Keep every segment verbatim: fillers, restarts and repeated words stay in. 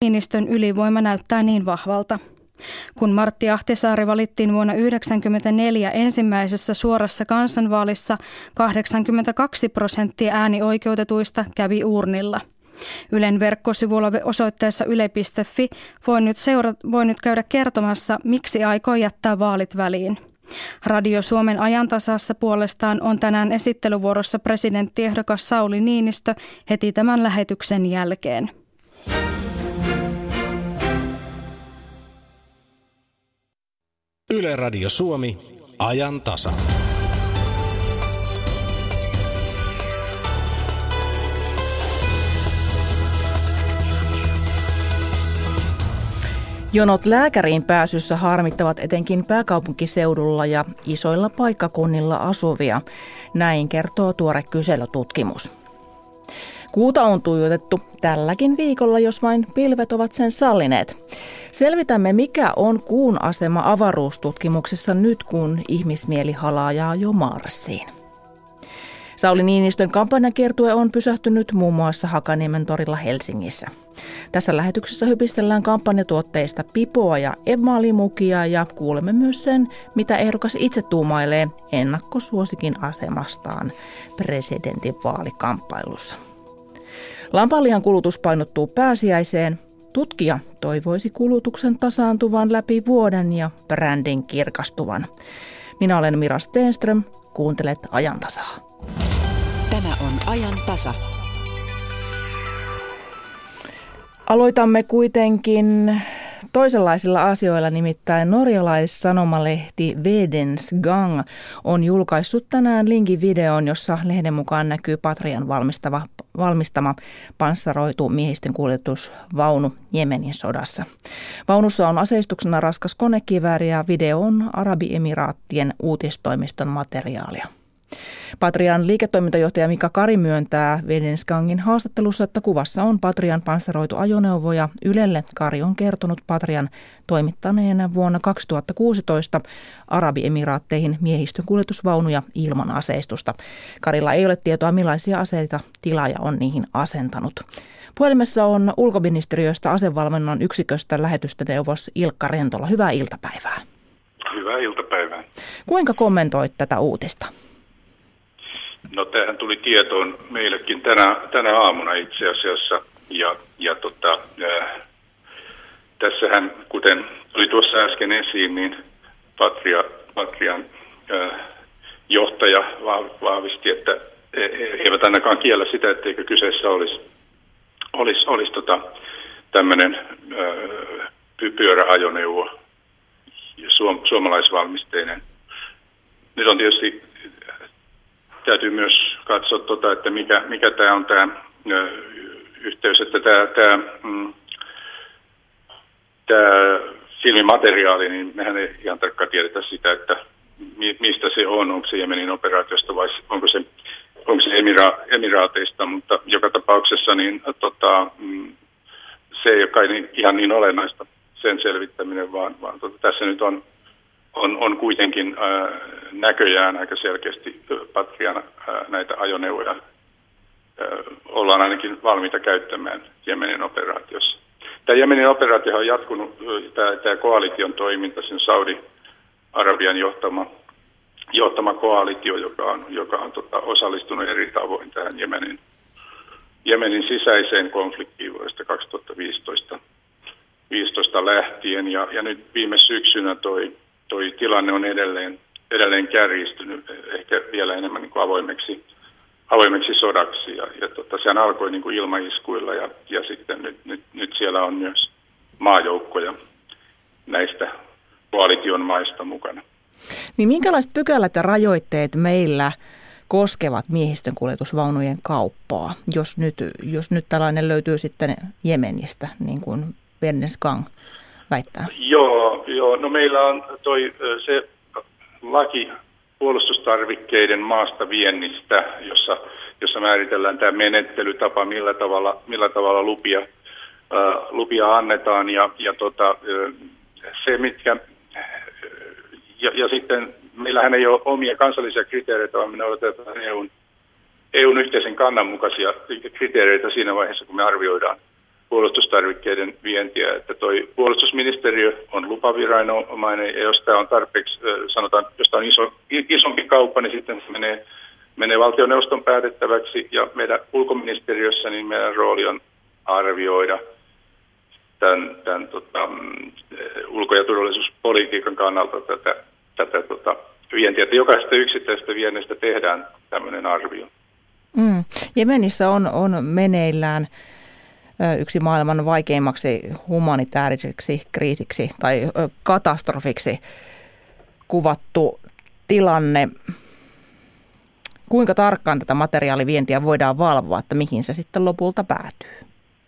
Niinistön ylivoima näyttää niin vahvalta. Kun Martti Ahtisaari valittiin vuonna yhdeksänkymmentäneljä ensimmäisessä suorassa kansanvaalissa, kahdeksankymmentäkaksi prosenttia äänioikeutetuista kävi uurnilla. Ylen verkkosivulla osoitteessa yle piste fi voi nyt, seura- voi nyt käydä kertomassa, miksi aikoo jättää vaalit väliin. Radio Suomen ajantasassa puolestaan on tänään esittelyvuorossa presidenttiehdokas Sauli Niinistö heti tämän lähetyksen jälkeen. Yle Radio Suomi, ajan tasa. Jonot lääkäriin pääsyssä harmittavat etenkin pääkaupunkiseudulla ja isoilla paikkakunnilla asuvia. Näin kertoo tuore kyselytutkimus. Kuuta on tuijotettu tälläkin viikolla, jos vain pilvet ovat sen sallineet. Selvitämme, mikä on kuun asema avaruustutkimuksessa nyt, kun ihmismieli halaajaa jo Marsiin. Sauli Niinistön kampanjakiertue on pysähtynyt muun muassa Hakaniemen torilla Helsingissä. Tässä lähetyksessä hypistellään kampanjatuotteista pipoa ja emaalimukia ja kuulemme myös sen, mitä ehdokas itse tuumailee ennakkosuosikin asemastaan presidentin vaalikamppailussa. Lampaanlihan kulutus painottuu pääsiäiseen. Tutkija toivoisi kulutuksen tasaantuvan läpi vuoden ja brändin kirkastuvan. Minä olen Mira Stenström, kuuntelet Ajantasaa. Tämä on Ajan tasa. Aloitamme kuitenkin toisenlaisilla asioilla, nimittäin norjalais-sanomalehti Vedens Gang on julkaissut tänään linkin videon, jossa lehden mukaan näkyy Patrian valmistava, valmistama panssaroitu miehistön kuljetusvaunu Jemenin sodassa. Vaunussa on aseistuksena raskas konekivääri ja video on Arabiemiraattien uutistoimiston materiaalia. Patrian liiketoimintajohtaja Mika Kari myöntää Vedens Gangin haastattelussa, että kuvassa on Patrian panssaroitu ajoneuvo ja Ylelle Kari on kertonut Patrian toimittaneena vuonna kaksituhattakuusitoista Arabiemiraatteihin miehistön kuljetusvaunuja ilman aseistusta. Karilla ei ole tietoa, millaisia aseita tilaaja on niihin asentanut. Puhelimessa on ulkoministeriöstä asevalvonnan yksiköstä lähetystöneuvos Ilkka Rentola. Hyvää iltapäivää. Hyvää iltapäivää. Kuinka kommentoit tätä uutista? No tämähän tuli tietoon meillekin tänä, tänä aamuna itse asiassa ja, ja tota, äh, tässähän, kuten tuli tuossa äsken esiin, niin Patria, Patrian äh, johtaja vahvisti, että he eivät ainakaan kiellä sitä, etteikö kyseessä olisi, olisi, olisi tota, tämmöinen äh, pyöräajoneuvo, suom, suomalaisvalmisteinen. Nyt on tietysti täytyy myös katsoa, tota, että mikä, mikä tämä on tämä yhteys, että tämä, tämä, mm, tämä filmimateriaali, niin mehän ei ihan tarkkaan tiedetä sitä, että mi, mistä se on, onko se Jemenin operaatiosta vai onko se, onko se emira, emiraateista, mutta joka tapauksessa niin, tota, mm, se ei ole kai niin, ihan niin olennaista sen selvittäminen, vaan, vaan tota, tässä nyt on On, on kuitenkin ää, näköjään aika selkeästi Patrian ää, näitä ajoneuvoja ää, ollaan ainakin valmiita käyttämään Jemenin operaatiossa. Tämä Jemenin operaatio on jatkunut, tämä, tämä koalition toiminta, sen Saudi-Arabian johtama, johtama koalitio, joka on, joka on tota, osallistunut eri tavoin tähän Jemenin, Jemenin sisäiseen konfliktiin vuodesta kaksituhattaviisitoista viisitoista lähtien ja, ja nyt viime syksynä toi Toi tilanne on edelleen, edelleen kärjistynyt, ehkä vielä enemmän niin kuin avoimeksi, avoimeksi sodaksi. Ja, ja tota, sehän alkoi niin kuin ilmaiskuilla ja, ja sitten nyt, nyt, nyt siellä on myös maajoukkoja näistä koalition maista mukana. Niin minkälaiset pykälät ja rajoitteet meillä koskevat miehistön kuljetusvaunujen kauppaa, jos nyt, jos nyt tällainen löytyy sitten Jemenistä, niin kuin Vedens Gang väittää? Joo, joo, no meillä on toi se laki puolustustarvikkeiden maasta viennistä, jossa, jossa määritellään tämä menettelytapa, millä tavalla, millä tavalla lupia, ää, lupia annetaan ja, ja tota, se mitkä, ja, ja sitten meillähän ei ole omia kansallisia kriteereitä, vaan me noudatetaan EUn, EUn yhteisen kannan mukaisia kriteereitä siinä vaiheessa, kun me arvioidaan puolustustarvikkeiden vientiä, että toi puolustusministeriö on lupaviranomainen, ja jos tämä on tarpeeksi, sanotaan, jos tämä on iso, isompi kauppa, niin sitten se menee, menee valtioneuvoston päätettäväksi, ja meidän ulkoministeriössä niin meidän rooli on arvioida tämän, tämän tota, ulko- ja turvallisuuspolitiikan kannalta tätä, tätä tota, vientiä, että jokaisesta yksittäisestä viennistä tehdään tämmöinen arvio. Mm. Jemenissä on, on meneillään yksi maailman vaikeimmaksi humanitaariseksi kriisiksi tai katastrofiksi kuvattu tilanne. Kuinka tarkkaan tätä materiaalivientiä voidaan valvoa, että mihin se sitten lopulta päätyy?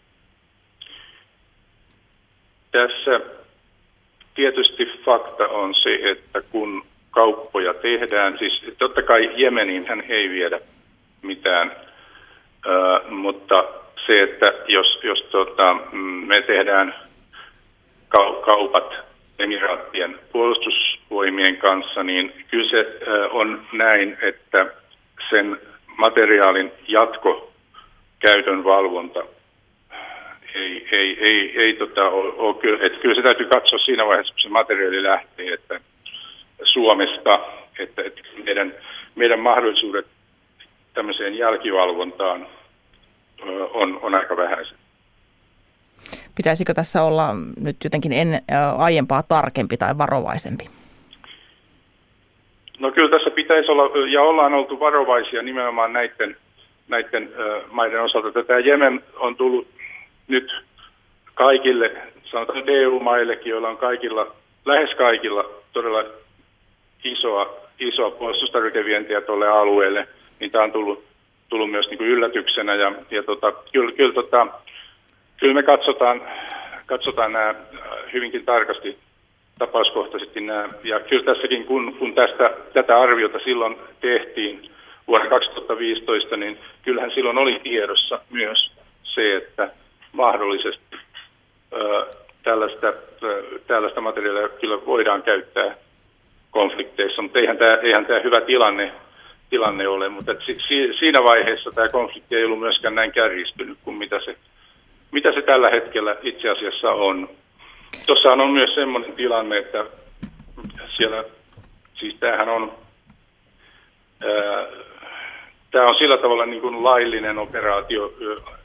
Tässä tietysti fakta on se, että kun kauppoja tehdään, siis totta kai Jemeniin hän ei viedä mitään, äh, mutta se, että jos, jos tota, me tehdään kaupat Emiraattien puolustusvoimien kanssa, niin kyllä se äh, on näin, että sen materiaalin jatkokäytön valvonta ei, ei, ei, ei tota, ole, ole kyllä, että kyllä se täytyy katsoa siinä vaiheessa, kun se materiaali lähtee, että Suomesta, että, että meidän, meidän mahdollisuudet tämmöiseen jälkivalvontaan on, on aika vähäiset. Pitäisikö tässä olla nyt jotenkin en, ä, aiempaa tarkempi tai varovaisempi? No kyllä tässä pitäisi olla, ja ollaan oltu varovaisia nimenomaan näiden, näiden äh, maiden osalta. Tämä Jemen on tullut nyt kaikille, sanotaan E U-maillekin, joilla on kaikilla, lähes kaikilla todella isoa, isoa puolustustarvikevientiä tuolle alueelle, niin tämä on tullut, tullut myös niin kuin yllätyksenä. Ja, ja tota, kyllä, kyllä, tota, kyllä me katsotaan, katsotaan nämä hyvinkin tarkasti, tapauskohtaisesti nämä. Ja kyllä tässäkin, kun, kun tästä, tätä arviota silloin tehtiin vuonna kaksituhattaviisitoista, niin kyllähän silloin oli tiedossa myös se, että mahdollisesti ö, tällaista, ö, tällaista materiaalia kyllä voidaan käyttää konflikteissa, mutta eihän tämä, eihän tämä hyvä tilanne, tilanne ole. Mutta si, si, siinä vaiheessa tämä konflikti ei ollut myöskään näin kärjistynyt kuin mitä se, mitä se tällä hetkellä itse asiassa on. Tuossahan on myös semmoinen tilanne, että siellä, siis tämähän on, ää, tämä on sillä tavalla niin kuin laillinen operaatio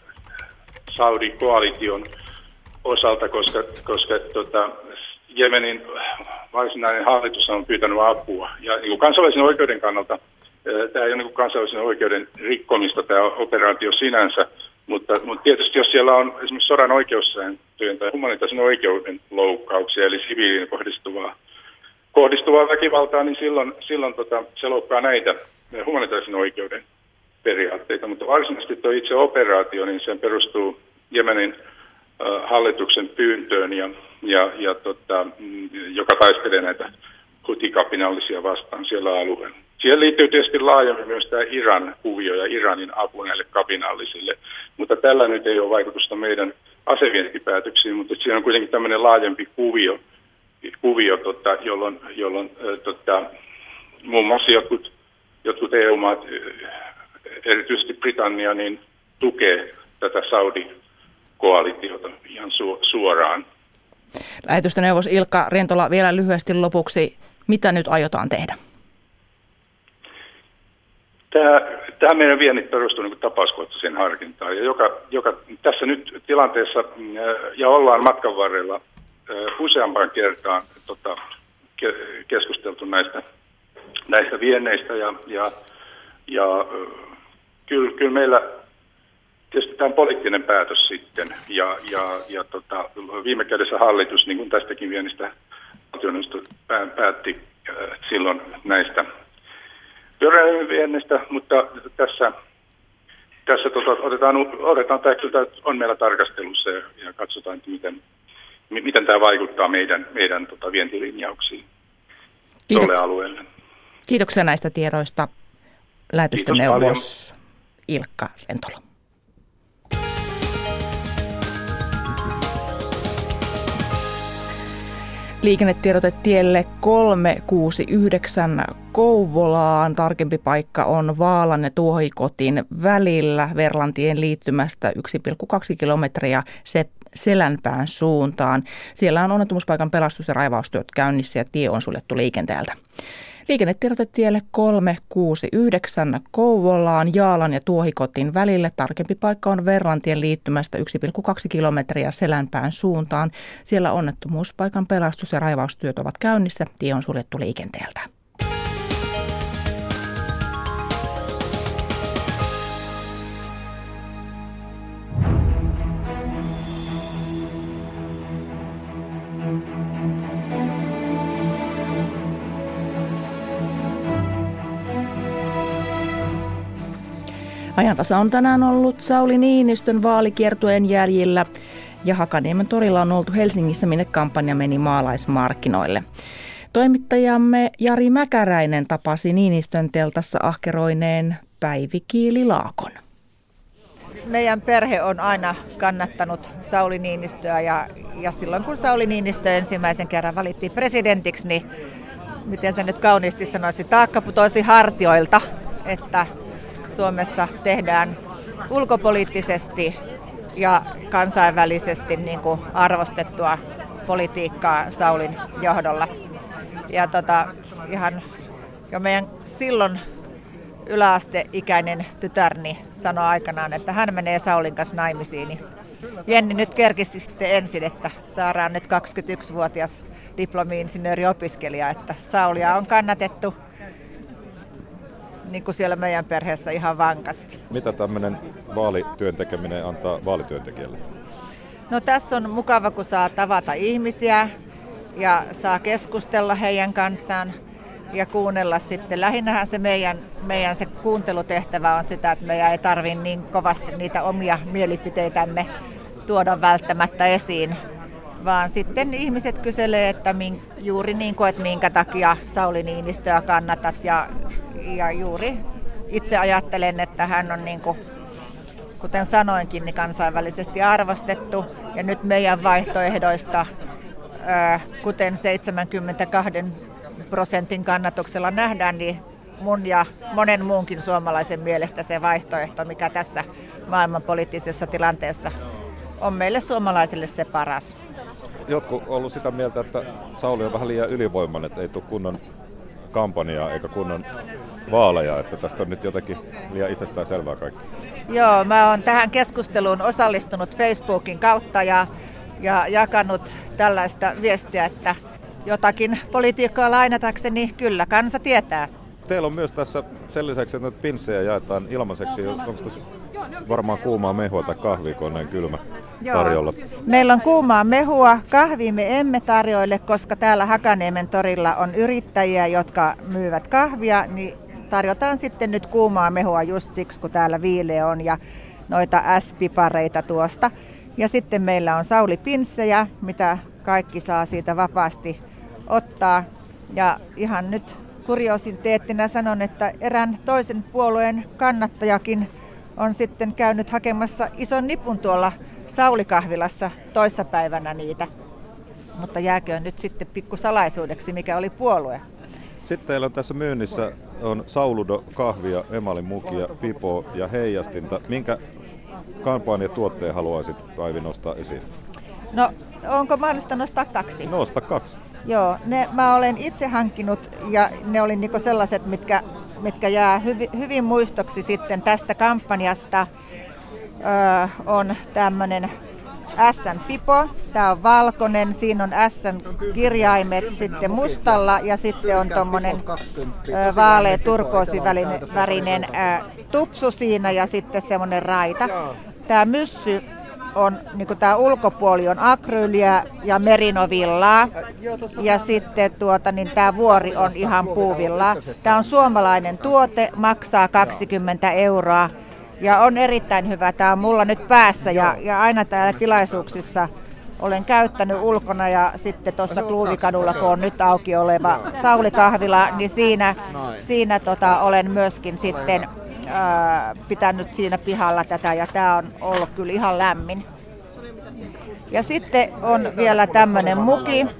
Saudi-koalition osalta, koska, koska tota, Jemenin varsinainen hallitus on pyytänyt apua. Ja niin kuin kansainvälisen oikeuden kannalta ää, tämä ei ole niin kuin kansainvälisen oikeuden rikkomista tämä operaatio sinänsä, Mutta, mutta tietysti jos siellä on esimerkiksi sodan oikeussääntöjen tai humanitaarisen oikeuden loukkauksia, eli siviiliin kohdistuvaa, kohdistuvaa väkivaltaa, niin silloin, silloin tota, se loukkaa näitä humanitaarisen oikeuden periaatteita. Mutta varsinaisesti tuo itse operaatio, niin se perustuu Jemenin äh, hallituksen pyyntöön, ja, ja, ja, tota, joka taistelee näitä hutikapinallisia vastaan siellä alueella. Siihen liittyy tietysti laajemmin myös tämä Iran kuvio ja Iranin apu näille kapinallisille, mutta tällä nyt ei ole vaikutusta meidän asevientipäätöksiin, mutta siinä on kuitenkin tämmöinen laajempi kuvio, kuvio tota, jolloin, jolloin äh, tota, muun muassa jotkut, jotkut E U-maat, erityisesti Britannia, niin tukee tätä Saudi-koalitiota ihan su- suoraan. Lähetystöneuvos Ilkka Rentola, vielä lyhyesti lopuksi, mitä nyt aiotaan tehdä? Tämä, tämä meidän viennit perustuu niin kuin tapauskohtaiseen harkintaan, ja joka, joka tässä nyt tilanteessa, ja ollaan matkan varrella useampaan kertaan tota, keskusteltu näistä, näistä vienneistä, ja, ja, ja kyllä, kyllä meillä tietysti tämä on poliittinen päätös sitten, ja, ja, ja tota, viime kädessä hallitus, niin kuin tästäkin viennistä valtioneuvosto päätti silloin näistä viennistä, mutta tässä, tässä tota, otetaan, otetaan tämä kyllä on meillä tarkastelussa, ja, ja katsotaan, että miten, miten tämä vaikuttaa meidän, meidän tota, vientilinjauksiin tuolle alueelle. Kiitoksia näistä tiedoista, lähetystöneuvos Ilkka Rentola. Liikennetiedote tielle kolme kuusi yhdeksän Kouvolaan. Tarkempi paikka on Vaalan ja Tuohikotin välillä Verlantien liittymästä yksi pilkku kaksi kilometriä se Selänpään suuntaan. Siellä on onnettomuuspaikan pelastus- ja raivaustyöt käynnissä ja tie on suljettu liikenteeltä. Liikennetiedote tielle kolme kuusi yhdeksän Kouvolaan Jaalan ja Tuohikotin välille. Tarkempi paikka on Verlantien liittymästä yksi pilkku kaksi kilometriä Selänpään suuntaan. Siellä onnettomuuspaikan pelastus- ja raivaustyöt ovat käynnissä. Tie on suljettu liikenteeltä. Ajantasa on tänään ollut Sauli Niinistön vaalikiertueen jäljillä ja Hakaniemen torilla on oltu Helsingissä, minne kampanja meni maalaismarkkinoille. Toimittajamme Jari Mäkäräinen tapasi Niinistön teltassa ahkeroineen Päivi Kiili-Laakon. Meidän perhe on aina kannattanut Sauli Niinistöä ja, ja silloin kun Sauli Niinistö ensimmäisen kerran valittiin presidentiksi, niin miten se nyt kauniisti sanoisi, taakka putoisi hartioilta, että Suomessa tehdään ulkopoliittisesti ja kansainvälisesti niin kuin arvostettua politiikkaa Saulin johdolla. Ja tota, ihan jo meidän silloin yläasteikäinen tytärni sanoi aikanaan, että hän menee Saulin kanssa naimisiin. Jenni nyt kerkisi sitten ensin, että saadaan nyt kaksikymmentäyksivuotias diplomi-insinööriopiskelija, että Saulia on kannatettu niin kuin siellä meidän perheessä ihan vankasti. Mitä tämmöinen vaalityön tekeminen antaa vaalityöntekijälle? No tässä on mukava, kun saa tavata ihmisiä ja saa keskustella heidän kanssaan ja kuunnella sitten. Lähinnähän se meidän, meidän se kuuntelutehtävä on sitä, että meidän ei tarvitse niin kovasti niitä omia mielipiteitämme tuoda välttämättä esiin, vaan sitten ihmiset kyselee, että min, juuri niin kuin, että minkä takia Sauli Niinistöä kannatat ja, ja juuri itse ajattelen, että hän on niin kuin, kuten sanoinkin, niin kansainvälisesti arvostettu ja nyt meidän vaihtoehdoista, kuten seitsemänkymmentäkaksi prosentin kannatuksella nähdään, niin mun ja monen muunkin suomalaisen mielestä se vaihtoehto, mikä tässä maailmanpoliittisessa tilanteessa on meille suomalaisille se paras. Jotkut on ollut sitä mieltä, että Sauli on vähän liian ylivoimainen, että ei tule kunnon kampanjaa eikä kunnon vaaleja, että tästä on nyt jotenkin liian itsestään selvää kaikki. Joo, mä oon tähän keskusteluun osallistunut Facebookin kautta ja, ja jakanut tällaista viestiä, että jotakin politiikkaa lainatakseni kyllä kansa tietää. Teillä on myös tässä sen lisäksi, että pinssejä jaetaan ilmaiseksi. Onko tässä varmaan kuumaa mehua tai kahvia, kun on näin kylmä tarjolla? Joo. Meillä on kuumaa mehua. Kahvia me emme tarjoile, koska täällä Hakaniemen torilla on yrittäjiä, jotka myyvät kahvia. Niin tarjotaan sitten nyt kuumaa mehua just siksi, kun täällä viileä on ja noita äspipareita tuosta. Ja sitten meillä on Sauli pinssejä, mitä kaikki saa siitä vapaasti ottaa. Ja ihan nyt kuriositeettina sanon, että erään toisen puolueen kannattajakin on sitten käynyt hakemassa ison nipun tuolla Sauli-kahvilassa toissapäivänä niitä. Mutta jääköön nyt sitten pikku salaisuudeksi, mikä oli puolue. Sitten teillä on tässä myynnissä on Sauludo kahvia, emalin mukia, pipoa ja heijastinta. Minkä kampanjatuotteen haluaisit, Päivi, nostaa esiin? No, onko mahdollista nostaa kaksi? Nosta kaksi. Joo, ne mä olen itse hankkinut ja ne oli niinku sellaiset, mitkä, mitkä jää hyvi, hyvin muistoksi sitten tästä kampanjasta. Öö, on tämmönen S-pipo, tää on valkoinen, siinä on S-kirjaimet sitten mustalla ja sitten on tommonen öö, vaalea turkoosivärinen öö, tupsu siinä ja sitten semmonen raita. Tää myssy on, niin kuin tämä ulkopuoli on akryyliä ja merinovillaa ja sitten tuota, niin tämä vuori on ihan puuvillaa. Tämä on suomalainen tuote, maksaa kaksikymmentä euroa ja on erittäin hyvä. Tämä on mulla nyt päässä ja, ja aina täällä tilaisuuksissa olen käyttänyt ulkona ja sitten tuossa Kluuvikadulla, kun on nyt auki oleva Sauli-kahvila, niin siinä, siinä tota, olen myöskin sitten ää, pitänyt siinä pihalla tätä ja tämä on ollut kyllä ihan lämmin. Ja sitten on vielä tämmöinen muki,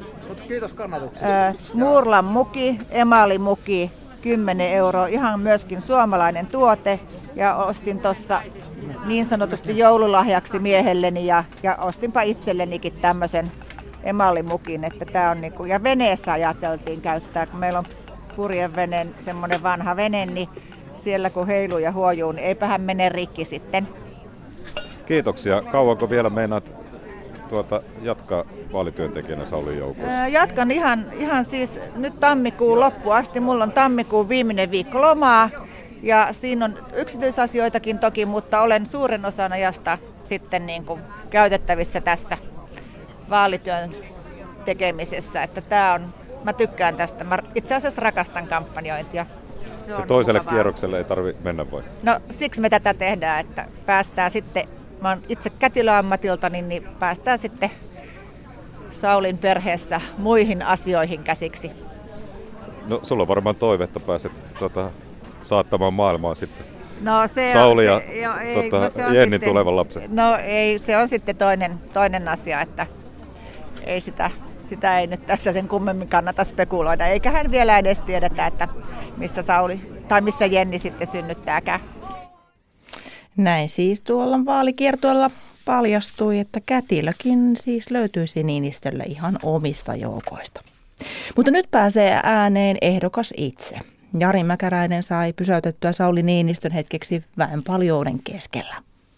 Kiitos kannatuksia. Smurlan muki, emalimuki, kymmenen euroa, ihan myöskin suomalainen tuote. Ja ostin tuossa niin sanotusti joululahjaksi miehelleni ja, ja ostinpa itsellenikin tämmöisen emalimukin. Että tää on niinku, ja veneessä ajateltiin käyttää, kun meillä on purjevenen, semmoinen vanha vene, niin siellä kun heiluu ja huojuu, niin eipähän mene rikki sitten. Kiitoksia. Kauanko vielä meinaat tuota, jatkaa vaalityöntekijänä Saulin joukossa? Jatkan ihan, ihan siis nyt tammikuun loppuun asti. Mulla on tammikuun viimeinen viikko lomaa ja siinä on yksityisasioitakin toki, mutta olen suuren osan ajasta sitten niin kuin käytettävissä tässä vaalityön tekemisessä. Että tää on, mä tykkään tästä. Mä itse asiassa rakastan kampanjointia. Ja toiselle mukavaa. Kierrokselle ei tarvitse mennä voi? No siksi me tätä tehdään, että päästään sitten, mä oon itse kätilöammatilta, niin, niin päästään sitten Saulin perheessä muihin asioihin käsiksi. No sulla on varmaan toive, että pääset tota, saattamaan maailmaa sitten. No, se Sauli ja se, jo, ei, tota, no, se Jennin sitten, tulevan lapsen. No ei, se on sitten toinen, toinen asia, että ei sitä, sitä ei nyt tässä sen kummemmin kannata spekuloida. Eikä hän vielä edes tiedetä, että missä Sauli tai missä Jenni sitten synnyttääkään. Näin siis tuolla vaalikiertueella paljastui, että kätilökin siis löytyisi Niinistölle ihan omista joukoista. Mutta nyt pääsee ääneen ehdokas itse. Jari Mäkäräinen sai pysäytettyä Sauli Niinistön hetkeksi väenpaljouden keskellä.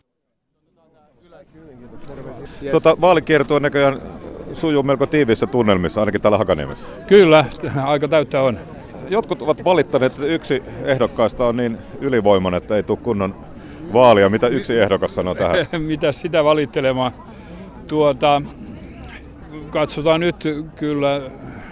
Tota, vaalikiertue näköjään sujuu melko tiiviissä tunnelmissa, ainakin täällä Hakaniemessä. Kyllä, aika täyttä on. Jotkut ovat valittaneet, että yksi ehdokkaista on niin ylivoimainen, että ei tule kunnon vaalia. Mitä yksi ehdokas sanoo tähän? Mitä sitä valittelemaan? Tuota, katsotaan nyt kyllä.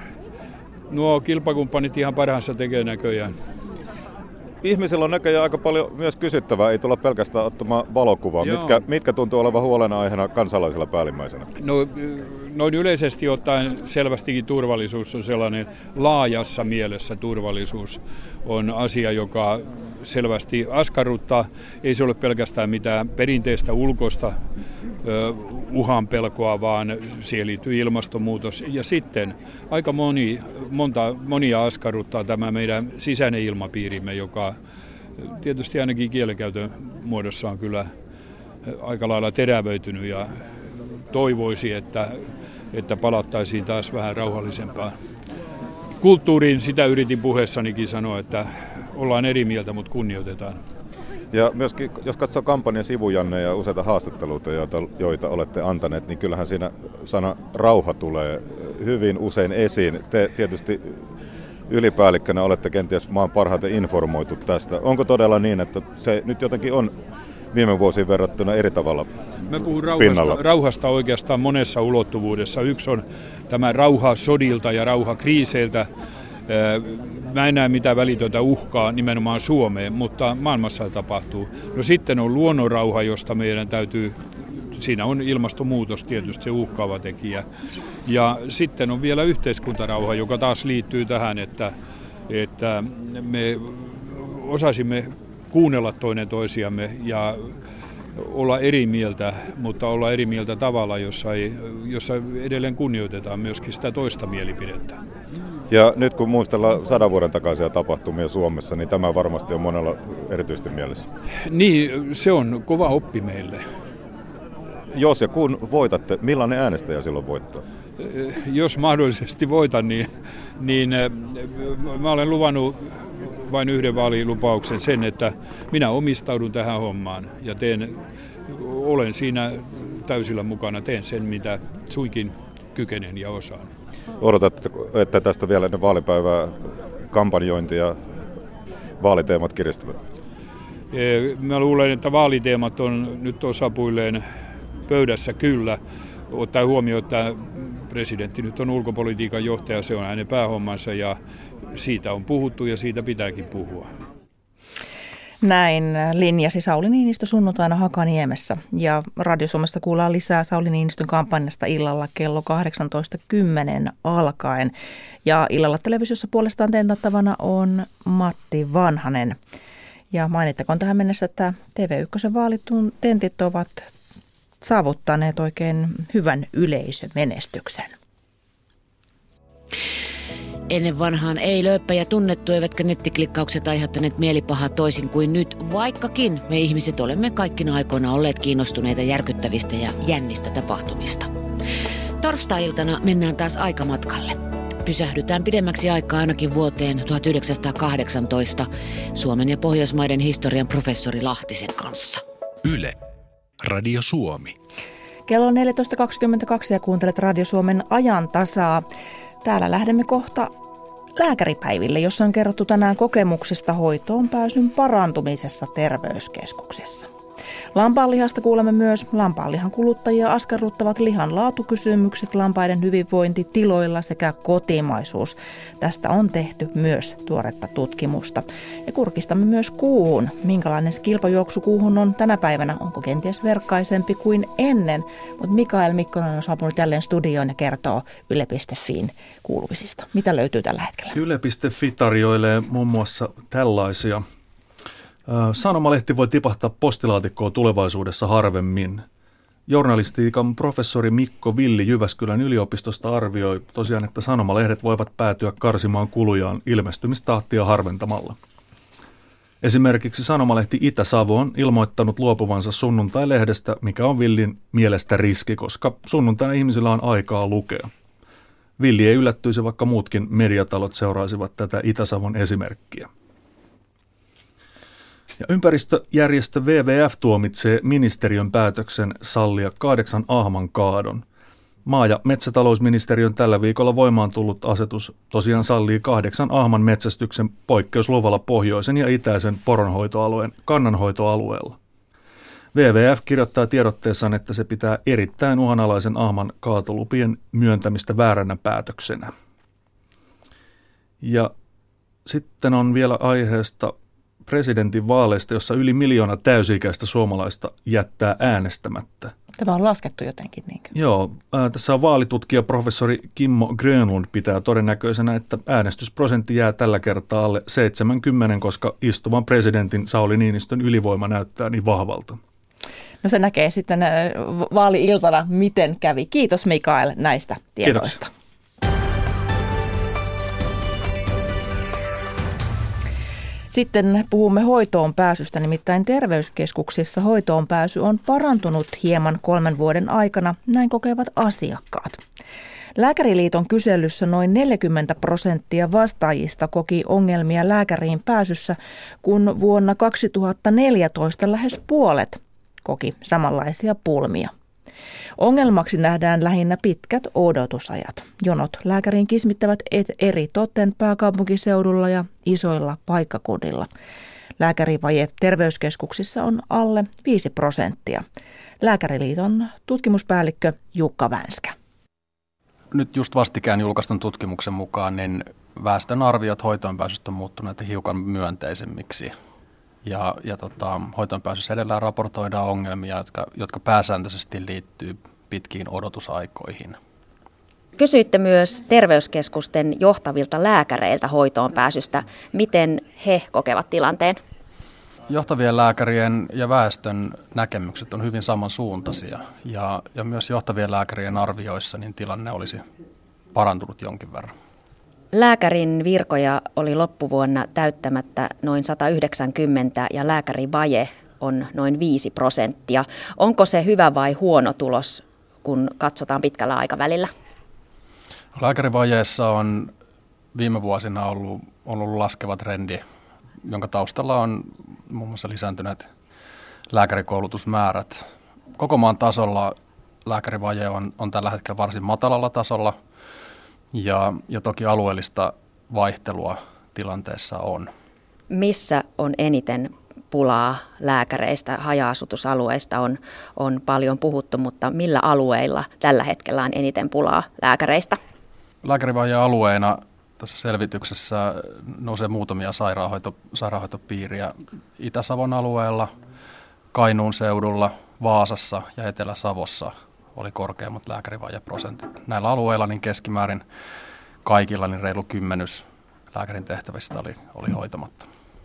Nuo kilpakumppanit ihan parhaansa tekee näköjään. Ihmisillä on näköjään aika paljon myös kysyttävää, ei tulla pelkästään ottamaan valokuvaa. Mitkä, mitkä tuntuu olevan huolenaiheena kansalaisilla päällimmäisenä? No, noin yleisesti ottaen selvästikin turvallisuus on sellainen, laajassa mielessä turvallisuus on asia, joka selvästi askarruttaa. Ei se ole pelkästään mitään perinteistä ulkoista uhan pelkoa, vaan siihen liittyy ilmastonmuutos. Ja sitten aika moni, monta, monia askarruttaa tämä meidän sisäinen ilmapiirimme, joka tietysti ainakin kielenkäytön muodossa on kyllä aika lailla terävöitynyt ja toivoisi, että, että palattaisiin taas vähän rauhallisempaan kulttuuriin. Sitä yritin puheessanikin sanoa, että ollaan eri mieltä, mutta kunnioitetaan. Ja myöskin, jos katsoo kampanjan sivujanne ja useita haastatteluita, joita, joita olette antaneet, niin kyllähän siinä sana rauha tulee hyvin usein esiin. Te tietysti ylipäällikkönä olette kenties maan parhaiten informoitu tästä. Onko todella niin, että se nyt jotenkin on viime vuosiin verrattuna eri tavalla Mä puhun pinnalla? rauhasta, rauhasta oikeastaan monessa ulottuvuudessa. Yksi on tämä rauha sodilta ja rauha kriiseiltä. Mä en näe mitään välitöntä uhkaa nimenomaan Suomeen, mutta maailmassa tapahtuu. No sitten on luonnonrauha, josta meidän täytyy, siinä on ilmastonmuutos tietysti se uhkaava tekijä. Ja sitten on vielä yhteiskuntarauha, joka taas liittyy tähän, että, että me osaisimme kuunnella toinen toisiamme ja olla eri mieltä, mutta olla eri mieltä tavalla, jossa, ei, jossa edelleen kunnioitetaan myöskin sitä toista mielipidettä. Ja nyt kun muistellaan sadan vuoden takaisia tapahtumia Suomessa, niin tämä varmasti on monella erityisesti mielessä. Niin, se on kova oppi meille. Jos ja kun voitatte, millainen äänestäjä silloin voittaa? Jos mahdollisesti voitan, niin, niin mä olen luvannut vain yhden vaalilupauksen sen, että minä omistaudun tähän hommaan ja teen, olen siinä täysillä mukana, teen sen mitä suinkin kykenen ja osaan. Odotatteko, että tästä vielä ennen vaalipäivää kampanjointi ja vaaliteemat kiristyvät? Mä luulen, että vaaliteemat on nyt osapuilleen pöydässä kyllä. Ottaen huomioon, että presidentti nyt on ulkopolitiikan johtaja, se on hänen päähommansa ja siitä on puhuttu ja siitä pitääkin puhua. Näin linjasi Sauli Niinistö sunnuntaina Hakaniemessä. Ja Radio Suomesta kuullaan lisää Sauli Niinistön kampanjasta illalla kello kahdeksantoista kymmenen alkaen. Ja illalla televisiossa puolestaan tentattavana on Matti Vanhanen. Ja mainittakoon tähän mennessä, että T V yksi vaalitentit ovat saavuttaneet oikein hyvän yleisömenestyksen. Ennen vanhaan ei lööppäjä tunnettu, eivätkä nettiklikkaukset aiheuttaneet mielipahaa toisin kuin nyt, vaikkakin me ihmiset olemme kaikkina aikoina olleet kiinnostuneita järkyttävistä ja jännistä tapahtumista. Torstai-iltana mennään taas aikamatkalle. Pysähdytään pidemmäksi aikaa ainakin vuoteen tuhatyhdeksänsataakahdeksantoista Suomen ja Pohjoismaiden historian professori Lahtisen kanssa. Yle, Radio Suomi. Kello on neljätoista kaksikymmentäkaksi ja kuuntelet Radio Suomen ajan tasaa. Täällä lähdemme kohta lääkäripäiville, jossa on kerrottu tänään kokemuksesta hoitoon pääsyn parantumisessa terveyskeskuksessa. Lampaanlihasta kuulemme myös lampaanlihan kuluttajia askarruttavat lihan laatukysymykset, lampaiden hyvinvointi tiloilla sekä kotimaisuus. Tästä on tehty myös tuoretta tutkimusta. Ja kurkistamme myös kuuhun. Minkälainen se kilpajuoksu kuuhun on tänä päivänä? Onko kenties verkkaisempi kuin ennen? Mutta Mikael Mikkonen on saapunut jälleen studioon ja kertoo yle piste fiin kuulumisista. Mitä löytyy tällä hetkellä? yle piste fi tarjoilee muun muassa tällaisia. Sanomalehti voi tipahtaa postilaatikkoon tulevaisuudessa harvemmin. Journalistiikan professori Mikko Villi Jyväskylän yliopistosta arvioi tosiaan, että sanomalehdet voivat päätyä karsimaan kulujaan ilmestymistahtia harventamalla. Esimerkiksi sanomalehti Itä-Savo on ilmoittanut luopuvansa sunnuntai-lehdestä, mikä on Villin mielestä riski, koska sunnuntaina ihmisillä on aikaa lukea. Villi ei yllättyisi, vaikka muutkin mediatalot seuraisivat tätä Itä-Savon esimerkkiä. Ja ympäristöjärjestö W W F tuomitsee ministeriön päätöksen sallia kahdeksan ahman kaadon. Maa- ja metsätalousministeriön tällä viikolla voimaan tullut asetus tosiaan sallii kahdeksan ahman metsästyksen poikkeusluvalla pohjoisen ja itäisen poronhoitoalueen kannanhoitoalueella. W W F kirjoittaa tiedotteessaan, että se pitää erittäin uhanalaisen ahman kaatolupien myöntämistä vääränä päätöksenä. Ja sitten on vielä aiheesta presidentin vaaleista, jossa yli miljoona täysi-ikäistä suomalaista jättää äänestämättä. Tämä on laskettu jotenkin, niinkö? Joo, ää, tässä on vaalitutkija professori Kimmo Grönlund pitää todennäköisenä, että äänestysprosentti jää tällä kertaa alle seitsemänkymmentä, koska istuvan presidentin Sauli Niinistön ylivoima näyttää niin vahvalta. No se näkee sitten vaali-iltana, miten kävi. Kiitos Mikael näistä tiedoista. Kiitos. Sitten puhumme hoitoon pääsystä, nimittäin terveyskeskuksissa hoitoon pääsy on parantunut hieman kolmen vuoden aikana, näin kokevat asiakkaat. Lääkäriliiton kyselyssä noin neljäkymmentä prosenttia vastaajista koki ongelmia lääkäriin pääsyssä, kun vuonna kaksituhattaneljätoista lähes puolet koki samanlaisia pulmia. Ongelmaksi nähdään lähinnä pitkät odotusajat. Jonot lääkäriin kismittävät eri toten pääkaupunkiseudulla ja isoilla paikkakunnilla. Lääkärivaje terveyskeskuksissa on alle viisi prosenttia. Lääkäriliiton tutkimuspäällikkö Jukka Vänskä. Nyt just vastikään julkaistun tutkimuksen mukaan niin väestön arviot hoitoonpääsystä on muuttuneet hiukan myönteisemmiksi. Ja, ja tota, hoitoonpääsyssä edelleen raportoidaan ongelmia, jotka, jotka pääsääntöisesti liittyy pitkiin odotusaikoihin. Kysyitte myös terveyskeskusten johtavilta lääkäreiltä hoitoonpääsystä. Miten he kokevat tilanteen? Johtavien lääkärien ja väestön näkemykset on hyvin samansuuntaisia. Ja, ja myös johtavien lääkärien arvioissa niin tilanne olisi parantunut jonkin verran. Lääkärin virkoja oli loppuvuonna täyttämättä noin sata yhdeksänkymmentä ja lääkärivaje on noin viisi prosenttia. Onko se hyvä vai huono tulos, kun katsotaan pitkällä aikavälillä? Lääkärivajeessa on viime vuosina ollut, ollut laskeva trendi, jonka taustalla on muun muassa lisääntyneet lääkärikoulutusmäärät. Koko maan tasolla lääkärivaje on, on tällä hetkellä varsin matalalla tasolla. Ja, ja toki alueellista vaihtelua tilanteessa on. Missä on eniten pulaa lääkäreistä? Haja-asutusalueista on, on paljon puhuttu, mutta millä alueilla tällä hetkellä on eniten pulaa lääkäreistä? Lääkärivajeen alueena tässä selvityksessä nousee muutamia sairaanhoito, sairaanhoitopiiriä Itä-Savon alueella, Kainuun seudulla, Vaasassa ja Etelä-Savossa oli korkeammat lääkärivajeprosentit. Näillä alueilla niin keskimäärin kaikilla niin reilu kymmenys lääkärin tehtävistä oli, oli hoitamatta.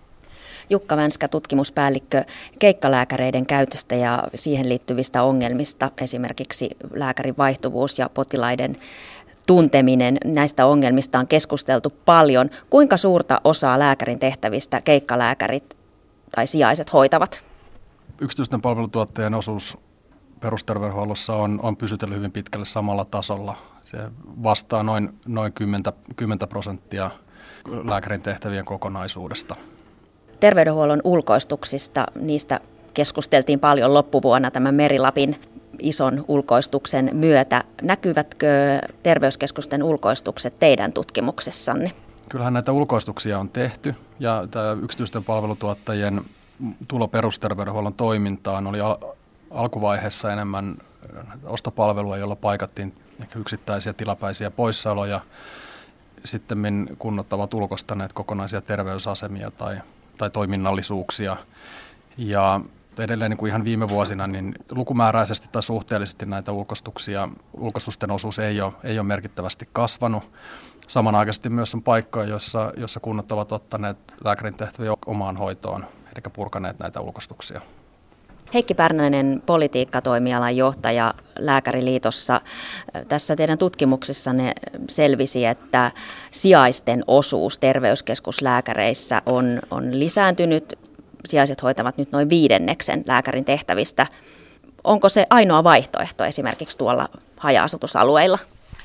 Jukka Vänskä, tutkimuspäällikkö, keikkalääkäreiden käytöstä ja siihen liittyvistä ongelmista, esimerkiksi lääkärin vaihtuvuus ja potilaiden tunteminen, näistä ongelmista on keskusteltu paljon. Kuinka suurta osaa lääkärin tehtävistä keikkalääkärit tai sijaiset hoitavat? Yksityisten palvelutuottajien osuus perusterveydenhuollossa on, on pysytellyt hyvin pitkälle samalla tasolla. Se vastaa noin, noin kymmenen prosenttia lääkärin tehtävien kokonaisuudesta. Terveydenhuollon ulkoistuksista, niistä keskusteltiin paljon loppuvuonna tämän Merilapin ison ulkoistuksen myötä. Näkyvätkö terveyskeskusten ulkoistukset teidän tutkimuksessanne? Kyllähän näitä ulkoistuksia on tehty ja tämä yksityisten palvelutuottajien tulo perusterveydenhuollon toimintaan oli al- alkuvaiheessa enemmän ostopalvelua, jolla paikattiin ehkä yksittäisiä tilapäisiä poissaoloja. Sitten kunnat ovat ulkoistaneet kokonaisia terveysasemia tai, tai toiminnallisuuksia. Ja edelleen niin kuin ihan viime vuosina niin lukumääräisesti tai suhteellisesti näitä ulkoistuksia, ulkoistusten osuus ei ole, ei ole merkittävästi kasvanut. Samanaikaisesti myös on paikkoja, joissa, joissa kunnat ovat ottaneet lääkärin tehtäviä omaan hoitoon, eli purkaneet näitä ulkoistuksia. Heikki Pärnänen, politiikkatoimialan johtaja Lääkäriliitossa. Tässä teidän tutkimuksessanne selvisi, että sijaisten osuus terveyskeskuslääkäreissä on, on lisääntynyt. Sijaiset hoitavat nyt noin viidenneksen lääkärin tehtävistä. Onko se ainoa vaihtoehto esimerkiksi tuolla haja-asutusalueilla?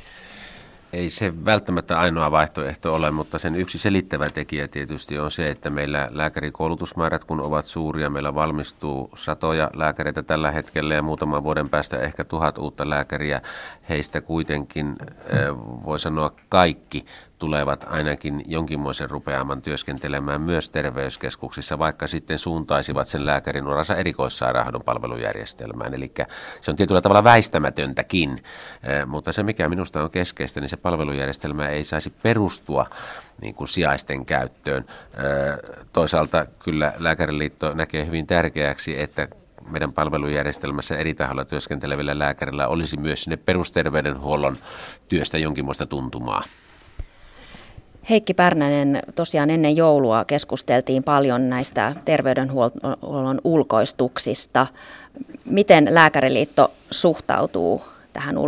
Ei se välttämättä ainoa vaihtoehto ole, mutta sen yksi selittävä tekijä tietysti on se, että meillä lääkärikoulutusmäärät kun ovat suuria, meillä valmistuu satoja lääkäreitä tällä hetkellä ja muutaman vuoden päästä ehkä tuhat uutta lääkäriä. Heistä kuitenkin voi sanoa kaikki tulevat ainakin jonkinmoisen rupeaman työskentelemään myös terveyskeskuksissa, vaikka sitten suuntaisivat sen lääkärin uransa erikoissairaanhoidon palvelujärjestelmään. Eli se on tietyllä tavalla väistämätöntäkin, mutta se mikä minusta on keskeistä, niin se palvelujärjestelmä ei saisi perustua niin kuin sijaisten käyttöön. Toisaalta kyllä Lääkäriliitto näkee hyvin tärkeäksi, että meidän palvelujärjestelmässä eri tahoilla työskentelevillä lääkärillä olisi myös sinne perusterveydenhuollon työstä jonkinmoista tuntumaa. Heikki Pärnänen, tosiaan ennen joulua keskusteltiin paljon näistä terveydenhuollon ulkoistuksista. Miten Lääkäriliitto suhtautuu tähän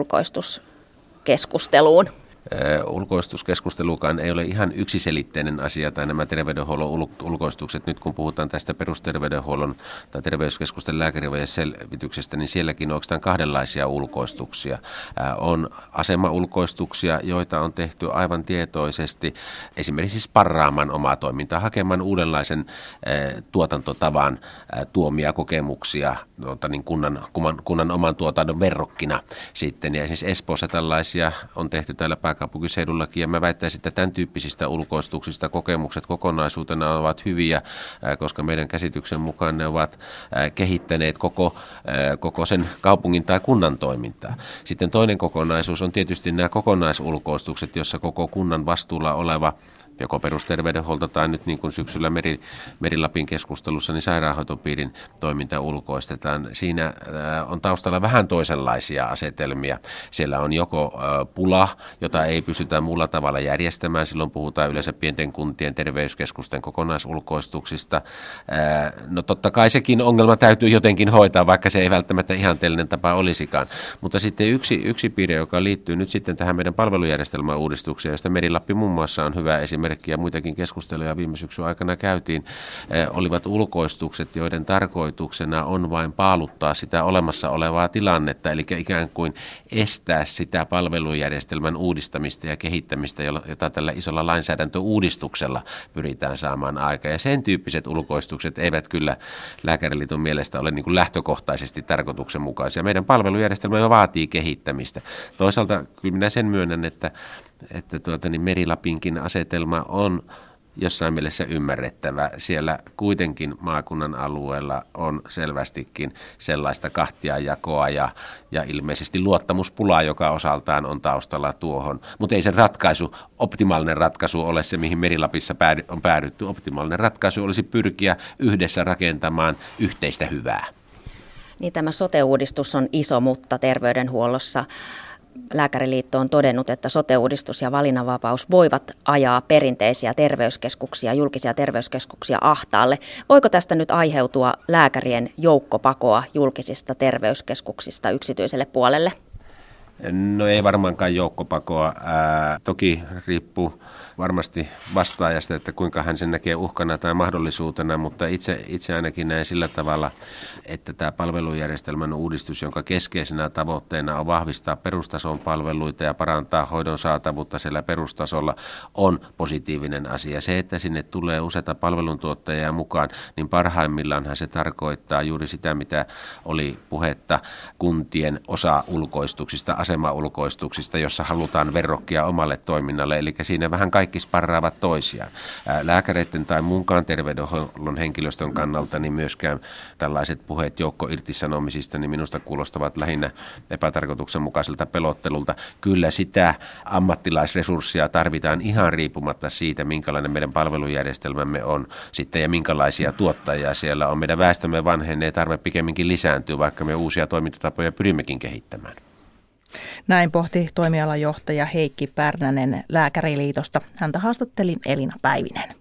ulkoistuskeskusteluun? Ulkoistuskeskustelukaan ei ole ihan yksiselitteinen asia, tai nämä terveydenhuollon ulkoistukset, nyt kun puhutaan tästä perusterveydenhuollon tai terveyskeskusten lääkärivajen selvityksestä, niin sielläkin on oikeastaan kahdenlaisia ulkoistuksia. On asemaulkoistuksia, joita on tehty aivan tietoisesti, esimerkiksi sparraamaan omaa toimintaa, hakemaan uudenlaisen tuotantotavan tuomia kokemuksia tuota, niin kunnan, kunnan oman tuotannon verrokkina sitten. Ja siis Espoossa tällaisia on tehty täällä pääkaupunkiseudullakin, ja mä väittäisin, että tämän tyyppisistä ulkoistuksista kokemukset kokonaisuutena ovat hyviä, koska meidän käsityksen mukaan ne ovat kehittäneet koko, koko sen kaupungin tai kunnan toimintaa. Sitten toinen kokonaisuus on tietysti nämä kokonaisulkoistukset, jossa koko kunnan vastuulla oleva joko perusterveydenhuolto tai nyt niin kuin syksyllä Meri, Merilapin keskustelussa, niin sairaanhoitopiirin toiminta ulkoistetaan. Siinä on taustalla vähän toisenlaisia asetelmia. Siellä on joko pula, jota ei pystytä muulla tavalla järjestämään. Silloin puhutaan yleensä pienten kuntien terveyskeskusten kokonaisulkoistuksista. No totta kai sekin ongelma täytyy jotenkin hoitaa, vaikka se ei välttämättä ihanteellinen tapa olisikaan. Mutta sitten yksi, yksi piirre, joka liittyy nyt sitten tähän meidän palvelujärjestelmän uudistukseen, josta Merilappi muun muassa on hyvä esimerkki, ja muitakin keskusteluja viime syksyn aikana käytiin, olivat ulkoistukset, joiden tarkoituksena on vain paaluttaa sitä olemassa olevaa tilannetta, eli ikään kuin estää sitä palvelujärjestelmän uudistamista ja kehittämistä, jota tällä isolla lainsäädäntöuudistuksella pyritään saamaan aikaan. Ja sen tyyppiset ulkoistukset eivät kyllä Lääkäriliiton mielestä ole niin kuin lähtökohtaisesti tarkoituksenmukaisia. Meidän palvelujärjestelmä vaatii kehittämistä. Toisaalta kyllä minä sen myönnän, että että tuota, niin Merilapinkin asetelma on jossain mielessä ymmärrettävä. Siellä kuitenkin maakunnan alueella on selvästikin sellaista kahtiajakoa ja, ja ilmeisesti luottamuspulaa, joka osaltaan on taustalla tuohon. Mutta ei se ratkaisu, optimaalinen ratkaisu ole se, mihin Merilapissa on päädytty. Optimaalinen ratkaisu olisi pyrkiä yhdessä rakentamaan yhteistä hyvää. Niin, tämä sote-uudistus on iso mutta terveydenhuollossa. Lääkäriliitto on todennut, että sote-uudistus ja valinnanvapaus voivat ajaa perinteisiä terveyskeskuksia, julkisia terveyskeskuksia ahtaalle. Voiko tästä nyt aiheutua lääkärien joukkopakoa julkisista terveyskeskuksista yksityiselle puolelle? No ei varmaankaan joukkopakoa. Ää, toki riippuu varmasti vastaajasta, että kuinka hän sen näkee uhkana tai mahdollisuutena, mutta itse, itse ainakin näen sillä tavalla, että tämä palvelujärjestelmän uudistus, jonka keskeisenä tavoitteena on vahvistaa perustason palveluita ja parantaa hoidon saatavuutta siellä perustasolla, on positiivinen asia. Se, että sinne tulee useita palveluntuottajia mukaan, niin parhaimmillaanhan se tarkoittaa juuri sitä, mitä oli puhetta kuntien osa-ulkoistuksista, asema-ulkoistuksista, jossa halutaan verrokkia omalle toiminnalle, eli siinä vähän kaikki sparraavat toisiaan. Lääkäreiden tai muunkaan terveydenhuollon henkilöstön kannalta niin myöskään tällaiset puheet joukkoirtisanomisista niin minusta kuulostavat lähinnä epätarkoituksenmukaiselta pelottelulta. Kyllä sitä ammattilaisresurssia tarvitaan ihan riippumatta siitä, minkälainen meidän palvelujärjestelmämme on sitten ja minkälaisia tuottajia siellä on. Meidän väestömme vanhenee, tarve pikemminkin lisääntyy, vaikka me uusia toimintatapoja pyrimmekin kehittämään. Näin pohti toimialajohtaja Heikki Pärnänen Lääkäriliitosta. Häntä haastatteli Elina Päivinen.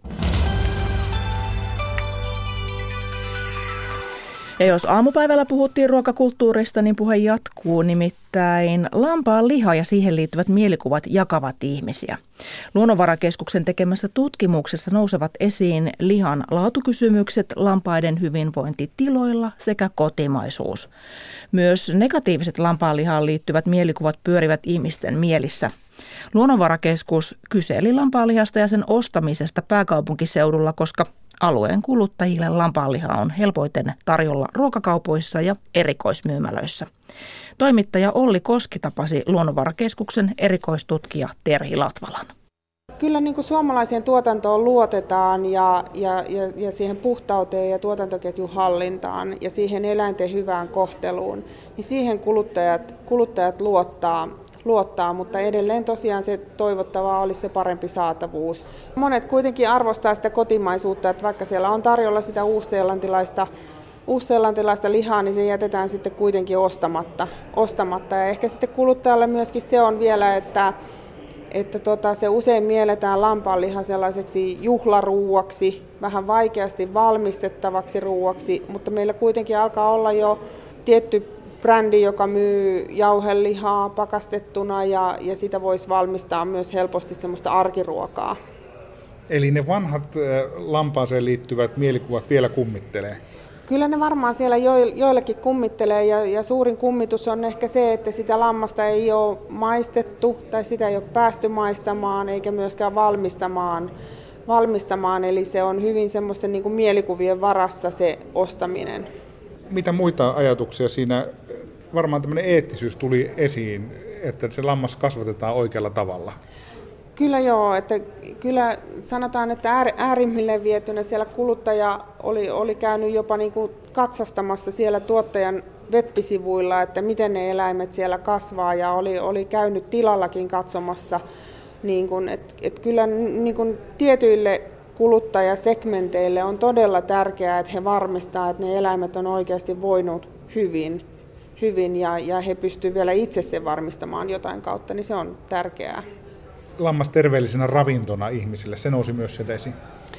Ja jos aamupäivällä puhuttiin ruokakulttuurista, niin puhe jatkuu, nimittäin lampaan liha ja siihen liittyvät mielikuvat jakavat ihmisiä. Luonnonvarakeskuksen tekemässä tutkimuksessa nousevat esiin lihan laatukysymykset, lampaiden hyvinvointi tiloilla sekä kotimaisuus. Myös negatiiviset lampaanlihaan liittyvät mielikuvat pyörivät ihmisten mielissä. Luonnonvarakeskus kyseli lampaanlihasta ja sen ostamisesta pääkaupunkiseudulla, koska alueen kuluttajille lampaanliha on helpoiten tarjolla ruokakaupoissa ja erikoismyymälöissä. Toimittaja Olli Koski tapasi Luonnonvarakeskuksen erikoistutkija Terhi Latvalan. Kyllä niin kuin suomalaiseen tuotantoon luotetaan ja, ja, ja, ja siihen puhtauteen ja tuotantoketjun hallintaan ja siihen eläinten hyvään kohteluun, niin siihen kuluttajat, kuluttajat luottaa. luottaa, mutta edelleen tosiaan se toivottavaa olisi se parempi saatavuus. Monet kuitenkin arvostaa sitä kotimaisuutta, että vaikka siellä on tarjolla sitä uusseelantilaista, uusseelantilaista lihaa, niin se jätetään sitten kuitenkin ostamatta. ostamatta. Ja ehkä sitten kuluttajalle myöskin se on vielä, että, että tota, se usein mielletään lampaanliha sellaiseksi juhlaruuaksi, vähän vaikeasti valmistettavaksi ruuaksi, mutta meillä kuitenkin alkaa olla jo tietty brändi, joka myy jauhelihaa pakastettuna ja, ja sitä voisi valmistaa myös helposti semmoista arkiruokaa. Eli ne vanhat lampaaseen liittyvät mielikuvat vielä kummittelee? Kyllä ne varmaan siellä joillekin kummittelee ja, ja suurin kummitus on ehkä se, että sitä lammasta ei ole maistettu tai sitä ei ole päästy maistamaan eikä myöskään valmistamaan. valmistamaan eli se on hyvin semmoisten niin kuin mielikuvien varassa se ostaminen. Mitä muita ajatuksia siinä, varmaan tämmöinen eettisyys tuli esiin, että se lammas kasvatetaan oikealla tavalla? Kyllä joo, että kyllä sanotaan, että äärimmilleen vietynä siellä kuluttaja oli, oli käynyt jopa niin kuin katsastamassa siellä tuottajan web-sivuilla, että miten ne eläimet siellä kasvaa ja oli, oli käynyt tilallakin katsomassa, niin kuin, että, että kyllä niin kuin tietyille kuluttajasegmenteille on todella tärkeää, että he varmistaa, että ne eläimet on oikeasti voinut hyvin, hyvin ja, ja he pystyvät vielä itse sen varmistamaan jotain kautta, niin se on tärkeää. Lammas terveellisenä ravintona ihmisille, se nousi myös sieltä esiin.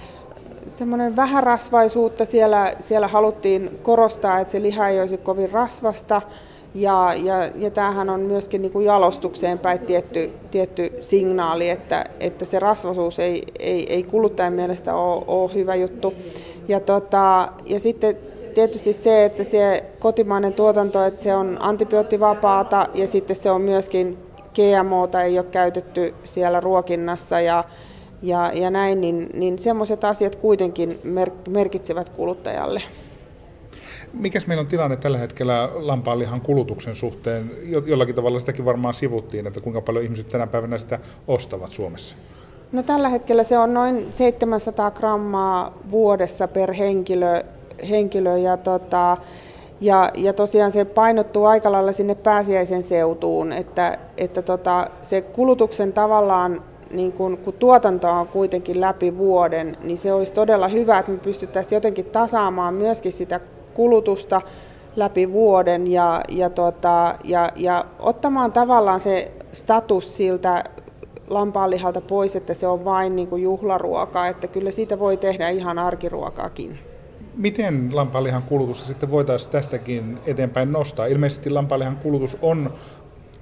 Semmoinen vähärasvaisuutta siellä, siellä haluttiin korostaa, että se liha ei olisi kovin rasvasta. Ja, ja, ja tämähän on myöskin niin kuin jalostukseen päin tietty, tietty signaali, että, että se rasvaisuus ei, ei, ei kuluttajan mielestä ole, ole hyvä juttu. Ja, tota, ja sitten tietysti se, että se kotimainen tuotanto, että se on antibioottivapaata ja sitten se on myöskin G M O:ta ei ole käytetty siellä ruokinnassa ja, ja, ja näin, niin, niin semmoiset asiat kuitenkin mer, merkitsevät kuluttajalle. Mikäs meillä on tilanne tällä hetkellä lampaanlihan kulutuksen suhteen? Jollakin tavalla sitäkin varmaan sivuttiin, että kuinka paljon ihmiset tänä päivänä sitä ostavat Suomessa? No tällä hetkellä se on noin seitsemänsataa grammaa vuodessa per henkilö, henkilö ja, tota, ja, ja tosiaan se painottuu aika lailla sinne pääsiäisen seutuun, että, että tota, se kulutuksen tavallaan, niin kun, kun tuotantoa on kuitenkin läpi vuoden, niin se olisi todella hyvä, että me pystyttäisiin jotenkin tasaamaan myöskin sitä kulutusta läpi vuoden ja, ja, tota, ja, ja ottamaan tavallaan se status siltä lampaanlihalta pois, että se on vain niin kuin juhlaruokaa, että kyllä siitä voi tehdä ihan arkiruokaakin. Miten lampaanlihan kulutusta sitten voitaisiin tästäkin eteenpäin nostaa? Ilmeisesti lampaanlihan kulutus on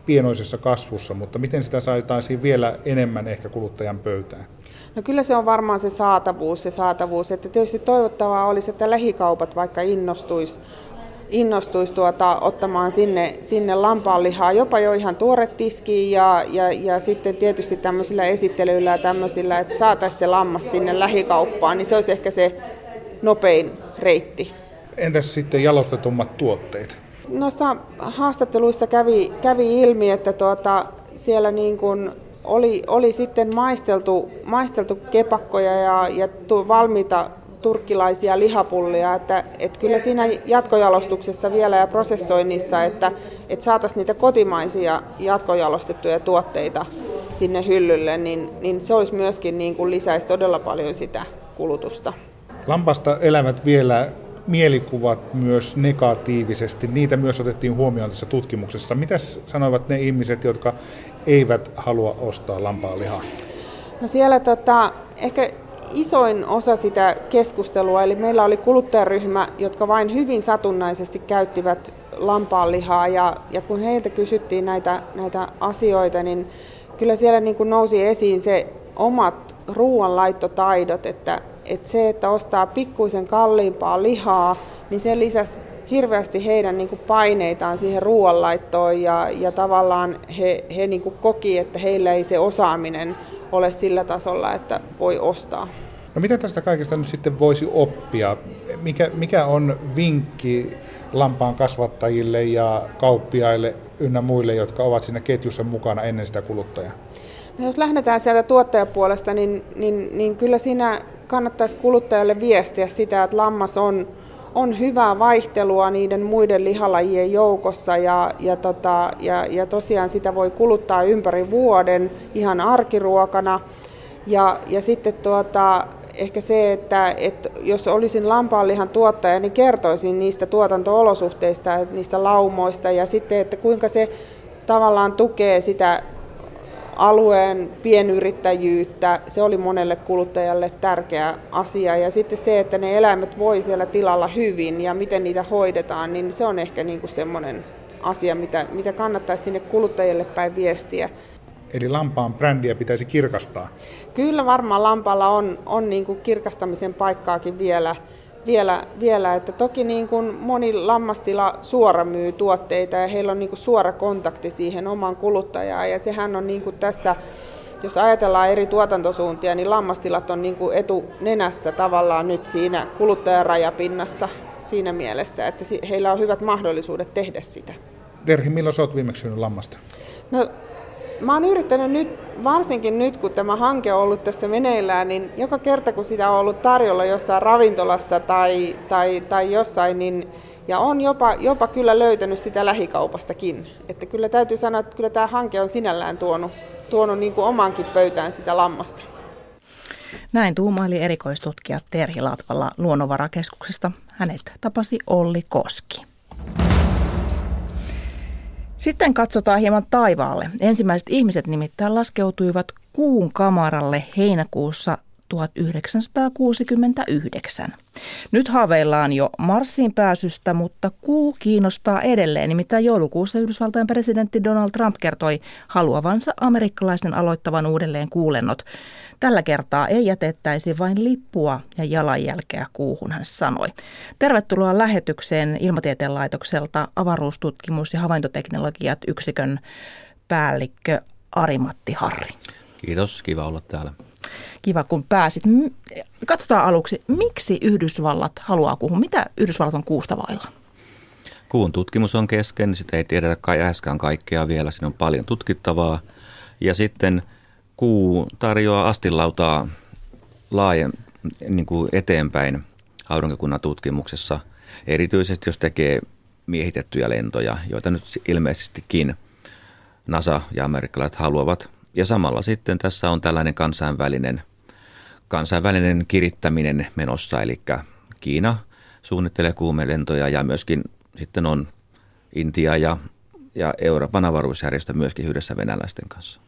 pienoisessa kasvussa, mutta miten sitä saataisiin vielä enemmän ehkä kuluttajan pöytään? No kyllä se on varmaan se saatavuus, se saatavuus. Että tietysti toivottavaa olisi, että lähikaupat vaikka innostuisi innostuisi tuota, ottamaan sinne, sinne lampaanlihaa, jopa jo ihan tuore tiskiin ja, ja, ja sitten tietysti tämmöisillä esittelyillä ja tämmöisillä, että saataisiin se lammas sinne lähikauppaan, niin se olisi ehkä se nopein reitti. Entäs sitten jalostetummat tuotteet? Noissa haastatteluissa kävi, kävi ilmi, että tuota, siellä niin kuin oli, oli sitten maisteltu, maisteltu kepakkoja ja, ja tu, valmiita turkkilaisia lihapullia, että, että kyllä siinä jatkojalostuksessa vielä ja prosessoinnissa, että, että saataisiin niitä kotimaisia jatkojalostettuja tuotteita sinne hyllylle, niin, niin se olisi myöskin niin kuin lisäisi todella paljon sitä kulutusta. Lampasta elävät vielä mielikuvat myös negatiivisesti. Niitä myös otettiin huomioon tässä tutkimuksessa. Mitäs sanoivat ne ihmiset, jotka eivät halua ostaa lampaanlihaa? No siellä tota, ehkä isoin osa sitä keskustelua, eli meillä oli kuluttajaryhmä, jotka vain hyvin satunnaisesti käyttivät lampaanlihaa, ja, ja kun heiltä kysyttiin näitä, näitä asioita, niin kyllä siellä niin kuin nousi esiin se omat ruoanlaittotaidot, että, että se, että ostaa pikkuisen kalliimpaa lihaa, niin se lisäsi hirveästi heidän niin kuin paineitaan siihen ruoanlaittoon, ja, ja tavallaan he, he niin kuin koki, että heillä ei se osaaminen ole sillä tasolla, että voi ostaa. No mitä tästä kaikesta nyt sitten voisi oppia? Mikä, mikä on vinkki lampaan kasvattajille ja kauppiaille ynnä muille, jotka ovat siinä ketjussa mukana ennen sitä kuluttajaa? No jos lähdetään sieltä tuottajapuolesta, niin, niin, niin kyllä siinä kannattaisi kuluttajalle viestiä sitä, että lammas on, on hyvää vaihtelua niiden muiden lihalajien joukossa ja, ja, tota, ja, ja tosiaan sitä voi kuluttaa ympäri vuoden ihan arkiruokana. Ja, ja sitten tuota, ehkä se, että, että jos olisin lampaanlihan tuottaja, niin kertoisin niistä tuotanto-olosuhteista, niistä laumoista ja sitten, että kuinka se tavallaan tukee sitä alueen pienyrittäjyyttä. Se oli monelle kuluttajalle tärkeä asia. Ja sitten se, että ne eläimet voi siellä tilalla hyvin ja miten niitä hoidetaan, niin se on ehkä niin kuin semmoinen asia, mitä, mitä kannattaisi sinne kuluttajille päin viestiä. Eli lampaan brändiä pitäisi kirkastaa? Kyllä varmaan lampaalla on, on niin kuin kirkastamisen paikkaakin vielä. Vielä, vielä, että toki niin kuin moni lammastila suora myy tuotteita ja heillä on niin kuin suora kontakti siihen omaan kuluttajaan ja sehän on niin kuin tässä, jos ajatellaan eri tuotantosuuntia, niin lammastilat on niin kuin etunenässä tavallaan nyt siinä kuluttajan rajapinnassa siinä mielessä, että heillä on hyvät mahdollisuudet tehdä sitä. Terhi, milloin sä oot viimeksi syönyt lammasta? No, mä oon yrittänyt nyt, varsinkin nyt kun tämä hanke on ollut tässä meneillään, niin joka kerta kun sitä on ollut tarjolla jossain ravintolassa tai, tai, tai jossain, niin, ja on jopa, jopa kyllä löytänyt sitä lähikaupastakin. Että kyllä täytyy sanoa, että kyllä tämä hanke on sinällään tuonut, tuonut niin kuin omankin pöytään sitä lammasta. Näin tuumaili erikoistutkija Terhi Latvala Luonnonvarakeskuksesta. Hänet tapasi Olli Koski. Sitten katsotaan hieman taivaalle. Ensimmäiset ihmiset nimittäin laskeutuivat kuun kamaralle heinäkuussa tuhatyhdeksänsataakuusikymmentäyhdeksän. Nyt haaveillaan jo Marsiin pääsystä, mutta kuu kiinnostaa edelleen. Nimittäin joulukuussa Yhdysvaltain presidentti Donald Trump kertoi haluavansa amerikkalaisten aloittavan uudelleen kuulennot. Tällä kertaa ei jätettäisi vain lippua ja jalanjälkeä kuuhun, hän sanoi. Tervetuloa lähetykseen Ilmatieteen laitokselta avaruustutkimus- ja havaintoteknologiat yksikön päällikkö Ari-Matti Harri. Kiitos, kiva olla täällä. Kiva, kun pääsit. Katsotaan aluksi, miksi Yhdysvallat haluaa kuuhun? Mitä Yhdysvallat on kuusta vailla? Kuun tutkimus on kesken, sitä ei tiedetä kai äskään kaikkea vielä, siinä on paljon tutkittavaa. Ja sitten kuu tarjoaa astinlautaa laajen niin kuin eteenpäin aurinkokunnan tutkimuksessa, erityisesti jos tekee miehitettyjä lentoja, joita nyt ilmeisestikin NASA ja amerikkalaiset haluavat. Ja samalla sitten tässä on tällainen kansainvälinen, kansainvälinen kirittäminen menossa, eli Kiina suunnittelee kuumelentoja ja myöskin sitten on Intia ja, ja Euroopan avaruusjärjestö myöskin yhdessä venäläisten kanssa.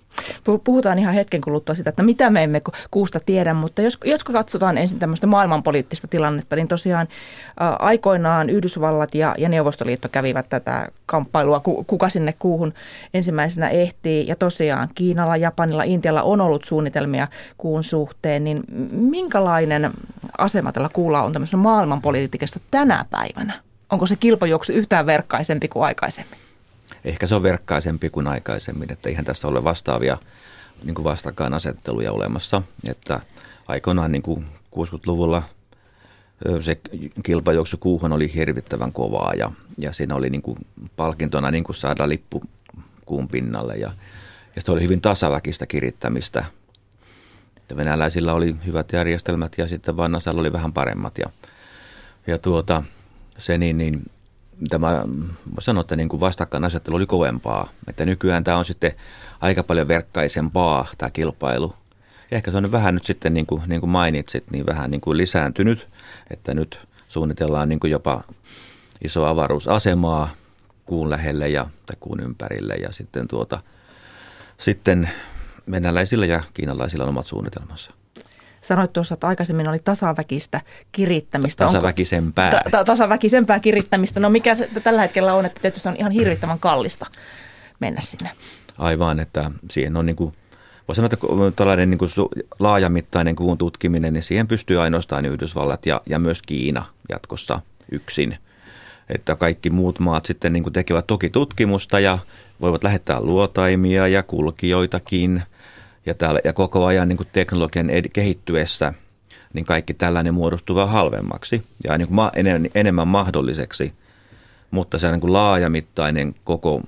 Puhutaan ihan hetken kuluttua sitä, että mitä me emme kuusta tiedä, mutta jos, jos katsotaan ensin tämmöistä maailmanpoliittista tilannetta, niin tosiaan ä, aikoinaan Yhdysvallat ja, ja Neuvostoliitto kävivät tätä kamppailua, kuka sinne kuuhun ensimmäisenä ehtii. Ja tosiaan Kiinalla, Japanilla, Intialla on ollut suunnitelmia kuun suhteen, niin minkälainen asema tällä kuulla on tämmöisessä maailmanpolitiikassa tänä päivänä? Onko se kilpajuoksu yhtään verkkaisempi kuin aikaisemmin? Ehkä se on verkkaisempi kuin aikaisemmin, että eihän tässä ole vastaavia niin kuin vastakkainasetteluja olemassa. Että aikoinaan niin kuin kuusikymmentäluvulla se kilpajuoksu kuuhun oli hirvittävän kovaa ja, ja siinä oli niin kuin palkintona niin kuin saada lippu kuun pinnalle ja, ja se oli hyvin tasaväkistä kirittämistä. Että venäläisillä oli hyvät järjestelmät ja sitten vaan NASAlla oli vähän paremmat ja, ja tuota, se niin, niin tämä, sanoa, että niin kuin vastakkainasettelu oli kovempaa. Että nykyään tämä on sitten aika paljon verkkaisempaa tämä kilpailu. Ja ehkä se on vähän nyt sitten, niin kuin, niin kuin mainitsit, niin vähän niin kuin lisääntynyt. Että nyt suunnitellaan niin kuin jopa isoa avaruusasemaa kuun lähelle ja, tai kuun ympärille. Ja sitten, tuota, sitten venäläisillä ja kiinalaisilla on omat suunnitelmansa. Sanoit tuossa, että aikaisemmin oli tasaväkistä kirittämistä. Tasaväkisempää. Ta- ta- tasaväkisempää kirittämistä. No mikä tällä hetkellä on, että tietysti on ihan hirvittävän kallista mennä sinne. Aivan, että siihen on niin kuin, voi sanoa, että tällainen niin kuin laajamittainen kuun tutkiminen, niin siihen pystyy ainoastaan Yhdysvallat ja, ja myös Kiina jatkossa yksin. Että kaikki muut maat sitten niin kuin tekevät toki tutkimusta ja voivat lähettää luotaimia ja kulkijoitakin. Ja, täällä, ja koko ajan niin kuin teknologian ed- kehittyessä, niin kaikki tällainen muodostuu vähän halvemmaksi ja niin kuin ma- en- enemmän mahdolliseksi. Mutta se on niin kuin laajamittainen koko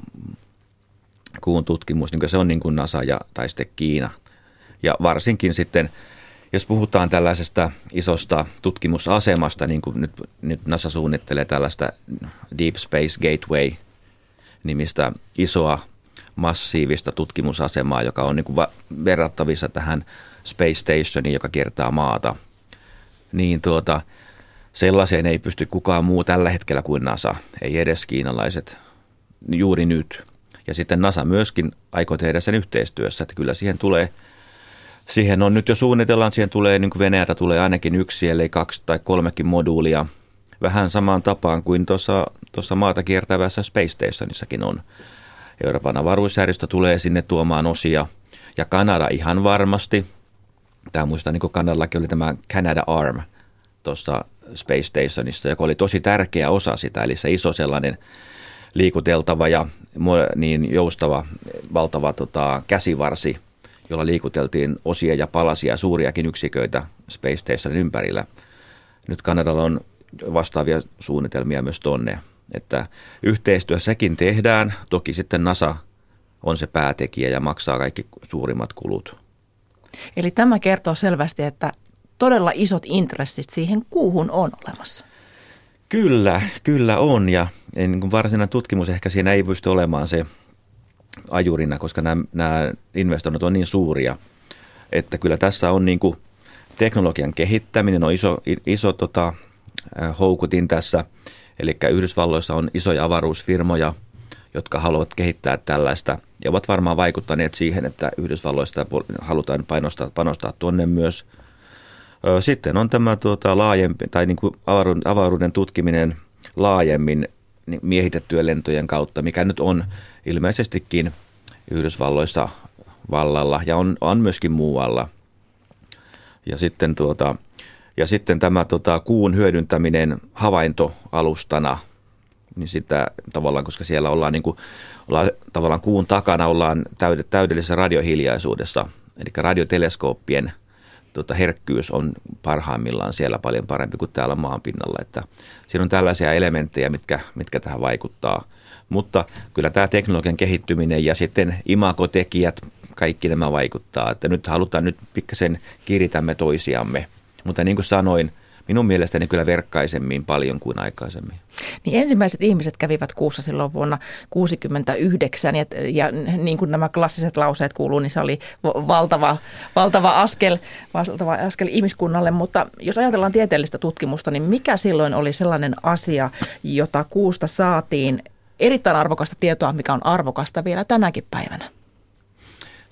kuun tutkimus, niin kuin se on niin kuin NASA ja, tai sitten Kiina. Ja varsinkin sitten, jos puhutaan tällaisesta isosta tutkimusasemasta, niin kuin nyt, nyt NASA suunnittelee tällaista Deep Space Gateway-nimistä isoa massiivista tutkimusasemaa, joka on niin kuin verrattavissa tähän Space Stationiin, joka kiertää maata, niin tuota, sellaiseen ei pysty kukaan muu tällä hetkellä kuin NASA, ei edes kiinalaiset juuri nyt. Ja sitten NASA myöskin aikoo tehdä sen yhteistyössä, että kyllä siihen tulee, siihen on nyt jo suunnitellaan, siihen tulee niin kuin Venäjältä tulee ainakin yksi, ellei kaksi tai kolmekin moduulia, vähän samaan tapaan kuin tuossa, tuossa maata kiertävässä Space Stationissakin on. Euroopan avaruusjärjestö tulee sinne tuomaan osia ja Kanada ihan varmasti. Tämä muistaa, niin kuin Kanadallakin oli tämä Canada Arm tuossa Space Stationissa, joka oli tosi tärkeä osa sitä, eli se iso sellainen liikuteltava ja niin joustava valtava tota, käsivarsi, jolla liikuteltiin osia ja palasia, suuriakin yksiköitä Space Stationin ympärillä. Nyt Kanadalla on vastaavia suunnitelmia myös tonne. Että yhteistyössäkin tehdään, toki sitten NASA on se päätekijä ja maksaa kaikki suurimmat kulut. Eli tämä kertoo selvästi, että todella isot intressit siihen kuuhun on olemassa. Kyllä, kyllä on ja niin kuin varsinainen tutkimus ehkä siinä ei pysty olemaan se ajurina, koska nämä, nämä investoinnit on niin suuria, että kyllä tässä on niin kuin teknologian kehittäminen on iso, iso tota, houkutin tässä. Eli Yhdysvalloissa on isoja avaruusfirmoja, jotka haluavat kehittää tällaista ja ovat varmaan vaikuttaneet siihen, että Yhdysvalloista halutaan panostaa, panostaa tuonne myös. Sitten on tämä tuota, laajempi tai niin kuin avaruuden, avaruuden tutkiminen laajemmin miehitettyjen lentojen kautta, mikä nyt on ilmeisestikin Yhdysvalloissa vallalla ja on, on myöskin muualla. Ja sitten tuota... Ja sitten tämä tota, kuun hyödyntäminen havaintoalustana, niin sitä tavallaan, koska siellä ollaan, niin kuin, ollaan tavallaan kuun takana, ollaan täydellisessä radiohiljaisuudessa. Eli radioteleskooppien tota, herkkyys on parhaimmillaan siellä paljon parempi kuin täällä maanpinnalla. Että siinä on tällaisia elementtejä, mitkä, mitkä tähän vaikuttaa. Mutta kyllä tämä teknologian kehittyminen ja sitten imagotekijät, kaikki nämä vaikuttaa. Että nyt halutaan, nyt pikkasen kiritämme toisiamme. Mutta niin kuin sanoin, minun mielestäni kyllä verkkaisemmin paljon kuin aikaisemmin. Niin ensimmäiset ihmiset kävivät kuussa silloin vuonna tuhatyhdeksänsataakuusikymmentäyhdeksän ja, ja niin kuin nämä klassiset lauseet kuuluu, niin se oli valtava, valtava, askel, valtava askel ihmiskunnalle. Mutta jos ajatellaan tieteellistä tutkimusta, niin mikä silloin oli sellainen asia, jota kuusta saatiin erittäin arvokasta tietoa, mikä on arvokasta vielä tänäkin päivänä?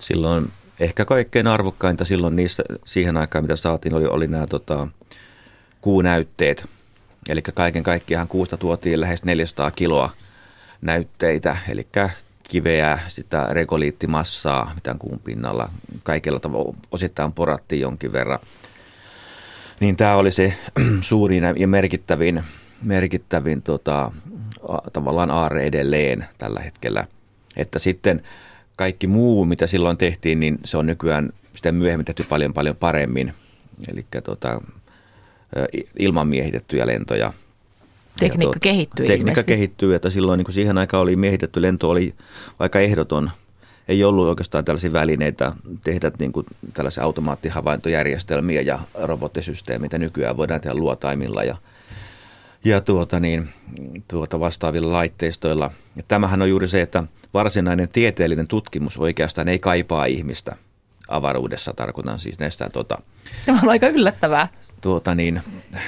Silloin ehkä kaikkein arvokkainta silloin niissä, siihen aikaan, mitä saatiin, oli, oli nämä tota, kuunäytteet. Eli kaiken kaikkiaan kuusta tuotiin lähes neljäsataa kiloa näytteitä, eli kiveä, sitä regoliittimassaa, mitä kuun pinnalla kaikilla tavalla osittain porattiin jonkin verran. Niin tämä oli se suurin ja merkittävin, merkittävin tota, tavallaan aarre edelleen tällä hetkellä. Että sitten kaikki muu, mitä silloin tehtiin, niin se on nykyään sitä myöhemmin tehty paljon paljon paremmin. Eli tota, ilman miehitettyjä lentoja. Tekniikka kehittyy Tekniikka ilmeisesti. kehittyy, että silloin niin kuin siihen aikaan oli miehitetty lento, oli aika ehdoton. Ei ollut oikeastaan tällaisia välineitä tehdä niin kuin tällaisia automaattihavaintojärjestelmiä ja robottisysteemitä. Nykyään voidaan tehdä luotaimilla ja, ja tuota niin, tuota vastaavilla laitteistoilla. Ja tämähän on juuri se, että varsinainen tieteellinen tutkimus oikeastaan ei kaipaa ihmistä avaruudessa, tarkoitan siis näistä tota, Tämä on aika yllättävää. Tuota niin,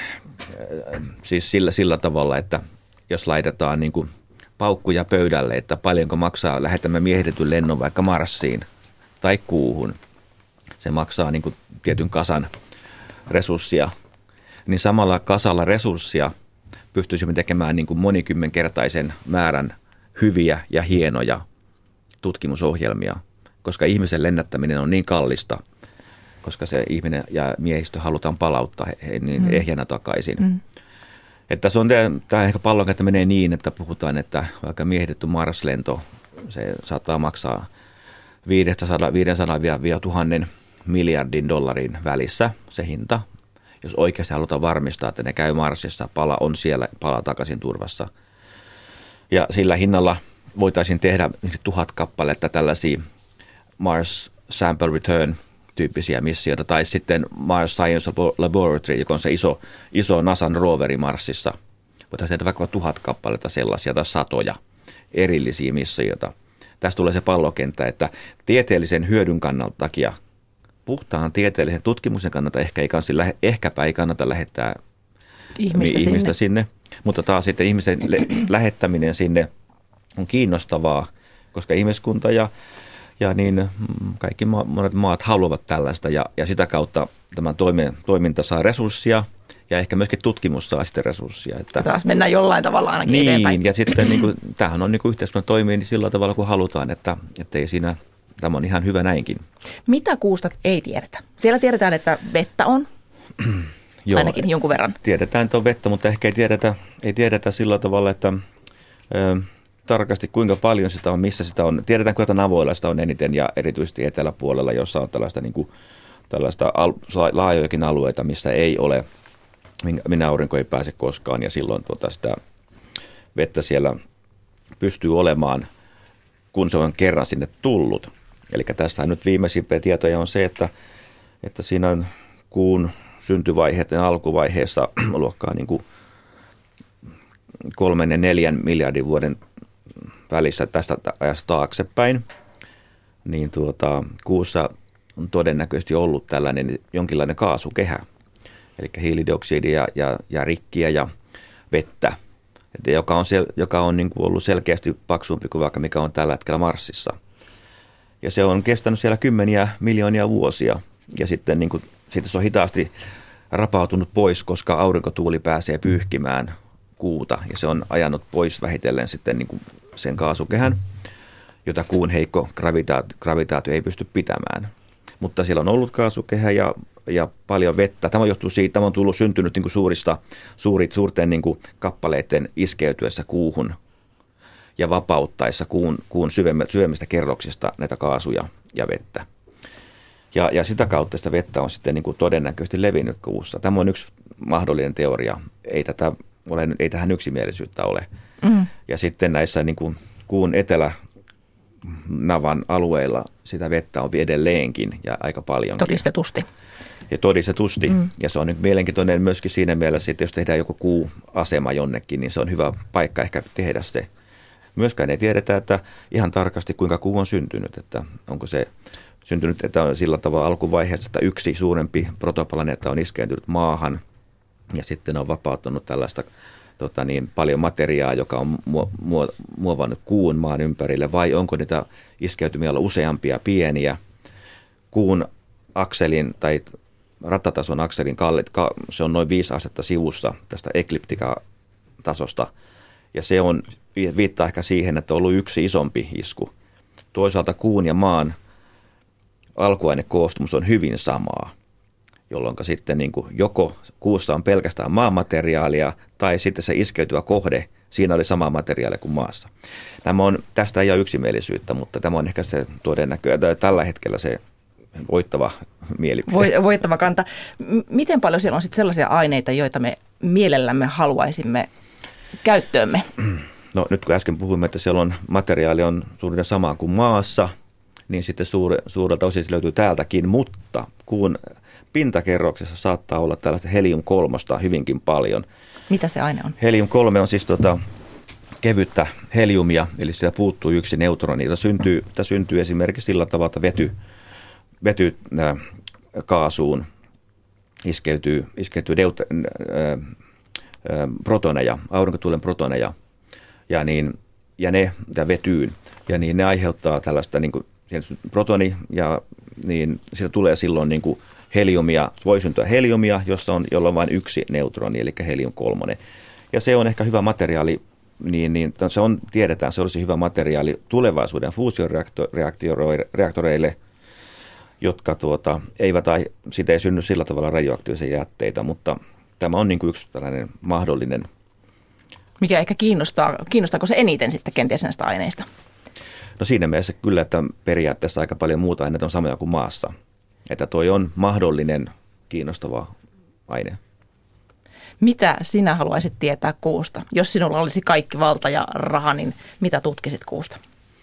siis sillä, sillä tavalla, että jos laitetaan niin kuin paukkuja pöydälle, että paljonko maksaa, lähetämme miehitetyn lennon vaikka Marsiin tai kuuhun, se maksaa niin kuin tietyn kasan resurssia, niin samalla kasalla resurssia pystyisimme tekemään niin kuin monikymmenkertaisen määrän hyviä ja hienoja tutkimusohjelmia, koska ihmisen lennättäminen on niin kallista, koska se ihminen ja miehistö halutaan palauttaa niin mm. ehjänä takaisin. Mm. Että se on tämä ehkä pallonkäyttö menee niin, että puhutaan, että vaikka miehitetty Mars-lento, se saattaa maksaa viisisataa tuhatta miljardin dollarin välissä se hinta, jos oikeasti halutaan varmistaa, että ne käy Marsissa, pala on siellä, pala takaisin turvassa. Ja sillä hinnalla voitaisiin tehdä tuhat kappaletta tällaisia Mars Sample Return tyyppisiä missioita, tai sitten Mars Science Laboratory, joka on se iso, iso NASAn roveri Marsissa. Voitaisiin tehdä vaikka tuhat kappaletta sellaisia tai satoja erillisiä missioita. Tästä tulee se pallokenttä, että tieteellisen hyödyn kannalta takia, puhtaan tieteellisen tutkimuksen kannalta ehkä ei kansi, ehkäpä ei kannata lähettää ihmistä, ihmistä sinne. sinne, mutta taas sitten ihmisen le- lähettäminen sinne on kiinnostavaa, koska ihmiskunta ja Ja niin kaikki ma- monet maat haluavat tällaista ja, ja sitä kautta tämä toimi, toiminta saa resurssia ja ehkä myöskin tutkimus saa sitten resurssia. Että taas mennään jollain tavalla ainakin niin, eteenpäin. Ja sitten niin kuin, tämähän on niin kuin yhteiskunnan toimii niin sillä tavalla kuin halutaan, että, että ei siinä, tämä on ihan hyvä näinkin. Mitä kuusta ei tiedetä? Siellä tiedetään, että vettä on, Joo, ainakin jonkun verran. Tiedetään, että on vettä, mutta ehkä ei tiedetä, ei tiedetä sillä tavalla, että Ö, tarkasti kuinka paljon sitä on, missä sitä on. Tiedetään, kuinka navoilla sitä on eniten ja erityisesti eteläpuolella, jossa on tällaista, niin kuin, tällaista al- laajojakin alueita, missä ei ole, minä aurinko ei pääse koskaan ja silloin tuota sitä vettä siellä pystyy olemaan, kun se on kerran sinne tullut. Eli tässä nyt viimeisimpiä tietoja on se, että, että siinä on kuun syntyvaiheiden alkuvaiheessa luokkaa niin kuin kolmen ja neljän miljardin vuoden välissä tästä ajasta taaksepäin, niin tuota, kuussa on todennäköisesti ollut tällainen jonkinlainen kaasukehä, eli hiilidioksidia ja, ja rikkiä ja vettä, että joka on, sel, joka on niin kuin ollut selkeästi paksumpi kuin vaikka mikä on tällä hetkellä Marsissa. Ja se on kestänyt siellä kymmeniä miljoonia vuosia, ja sitten, niin kuin, sitten se on hitaasti rapautunut pois, koska aurinkotuuli pääsee pyyhkimään kuuta, ja se on ajanut pois vähitellen sitten niin kuin sen kaasukehän, jota kuun heikko gravitaatio, gravitaatio ei pysty pitämään. Mutta siellä on ollut kaasukehä ja, ja paljon vettä. Tämä johtuu siitä, tämä on tullut syntynyt niin kuin suurista, suurit, suurten niin kuin kappaleiden iskeytyessä kuuhun ja vapauttaessa kuun, kuun syvemmistä kerroksista näitä kaasuja ja vettä. Ja, ja sitä kautta sitä vettä on sitten niin kuin todennäköisesti levinnyt kuussa. Tämä on yksi mahdollinen teoria. Ei, tätä ole, ei tähän yksimielisyyttä ole. Mm. Ja sitten näissä niin kuin kuun etelänavan alueilla sitä vettä on edelleenkin ja aika paljon. Todistetusti. Ja todistetusti. Mm. Ja se on nyt mielenkiintoinen myöskin siinä mielessä, että jos tehdään joku kuuasema jonnekin, niin se on hyvä paikka ehkä tehdä se. Myöskään ei tiedetä, että ihan tarkasti kuinka kuu on syntynyt, että onko se syntynyt, että on sillä tavalla alkuvaiheessa, että yksi suurempi protoplaneetta on iskeytynyt maahan ja sitten on vapauttanut tällaista tota niin, paljon materiaa, joka on muovannut kuun maan ympärille, vai onko niitä iskeytymiä olla useampia pieniä. Kuun akselin tai rattatason akselin kallit, se on noin viisi astetta sivussa tästä ekliptikatasosta, ja se on, viittaa ehkä siihen, että on ollut yksi isompi isku. Toisaalta kuun ja maan alkuainekoostumus on hyvin samaa, jolloin sitten niin kuin joko kuussa on pelkästään maamateriaalia tai sitten se iskeytyvä kohde, siinä oli sama materiaalia kuin maassa. Nämä on, tästä ei ole yksimielisyyttä, mutta tämä on ehkä se todennäköinen, tällä hetkellä se voittava mielipide. Voittava kanta. Miten paljon siellä on sitten sellaisia aineita, joita me mielellämme haluaisimme käyttöömme? No nyt kun äsken puhuimme, että siellä on materiaali on suurin samaa kuin maassa, niin sitten suure, suurelta osin se löytyy täältäkin, mutta kuun pintakerroksessa saattaa olla tällaista helium kolmosta hyvinkin paljon. Mitä se aine on? helium kolme on siis tota, kevyttä heliumia, eli siellä puuttuu yksi neutroni. Tämä syntyy, tämä syntyy esimerkiksi sillä tavalla, että vety, vety äh, kaasuun iskeytyy, iskeytyy deut, äh, äh, protoneja, aurinkotuulen protoneja, ja, niin, ja ne ja vetyyn, ja niin ne aiheuttaa tällaista niin kuin, protoni, ja niin siitä tulee silloin niin kuin heliumia, voi syntyä heliumia, jossa on, jolla on vain yksi neutroni, eli helium kolmonen. Ja se on ehkä hyvä materiaali, niin, niin se on, tiedetään, se olisi hyvä materiaali tulevaisuuden fuusioreaktoreille, jotka tuota, eivät, siitä ei synny sillä tavalla radioaktiivisia jätteitä, mutta tämä on niin kuin yksi tällainen mahdollinen. Mikä ehkä kiinnostaa, kiinnostaako se eniten sitten kenties näistä aineista? No siinä mielessä kyllä, että periaatteessa aika paljon muuta aineita on samoja kuin maassa. Että toi on mahdollinen kiinnostava aine. Mitä sinä haluaisit tietää kuusta? Jos sinulla olisi kaikki valta ja raha, niin mitä tutkisit kuusta?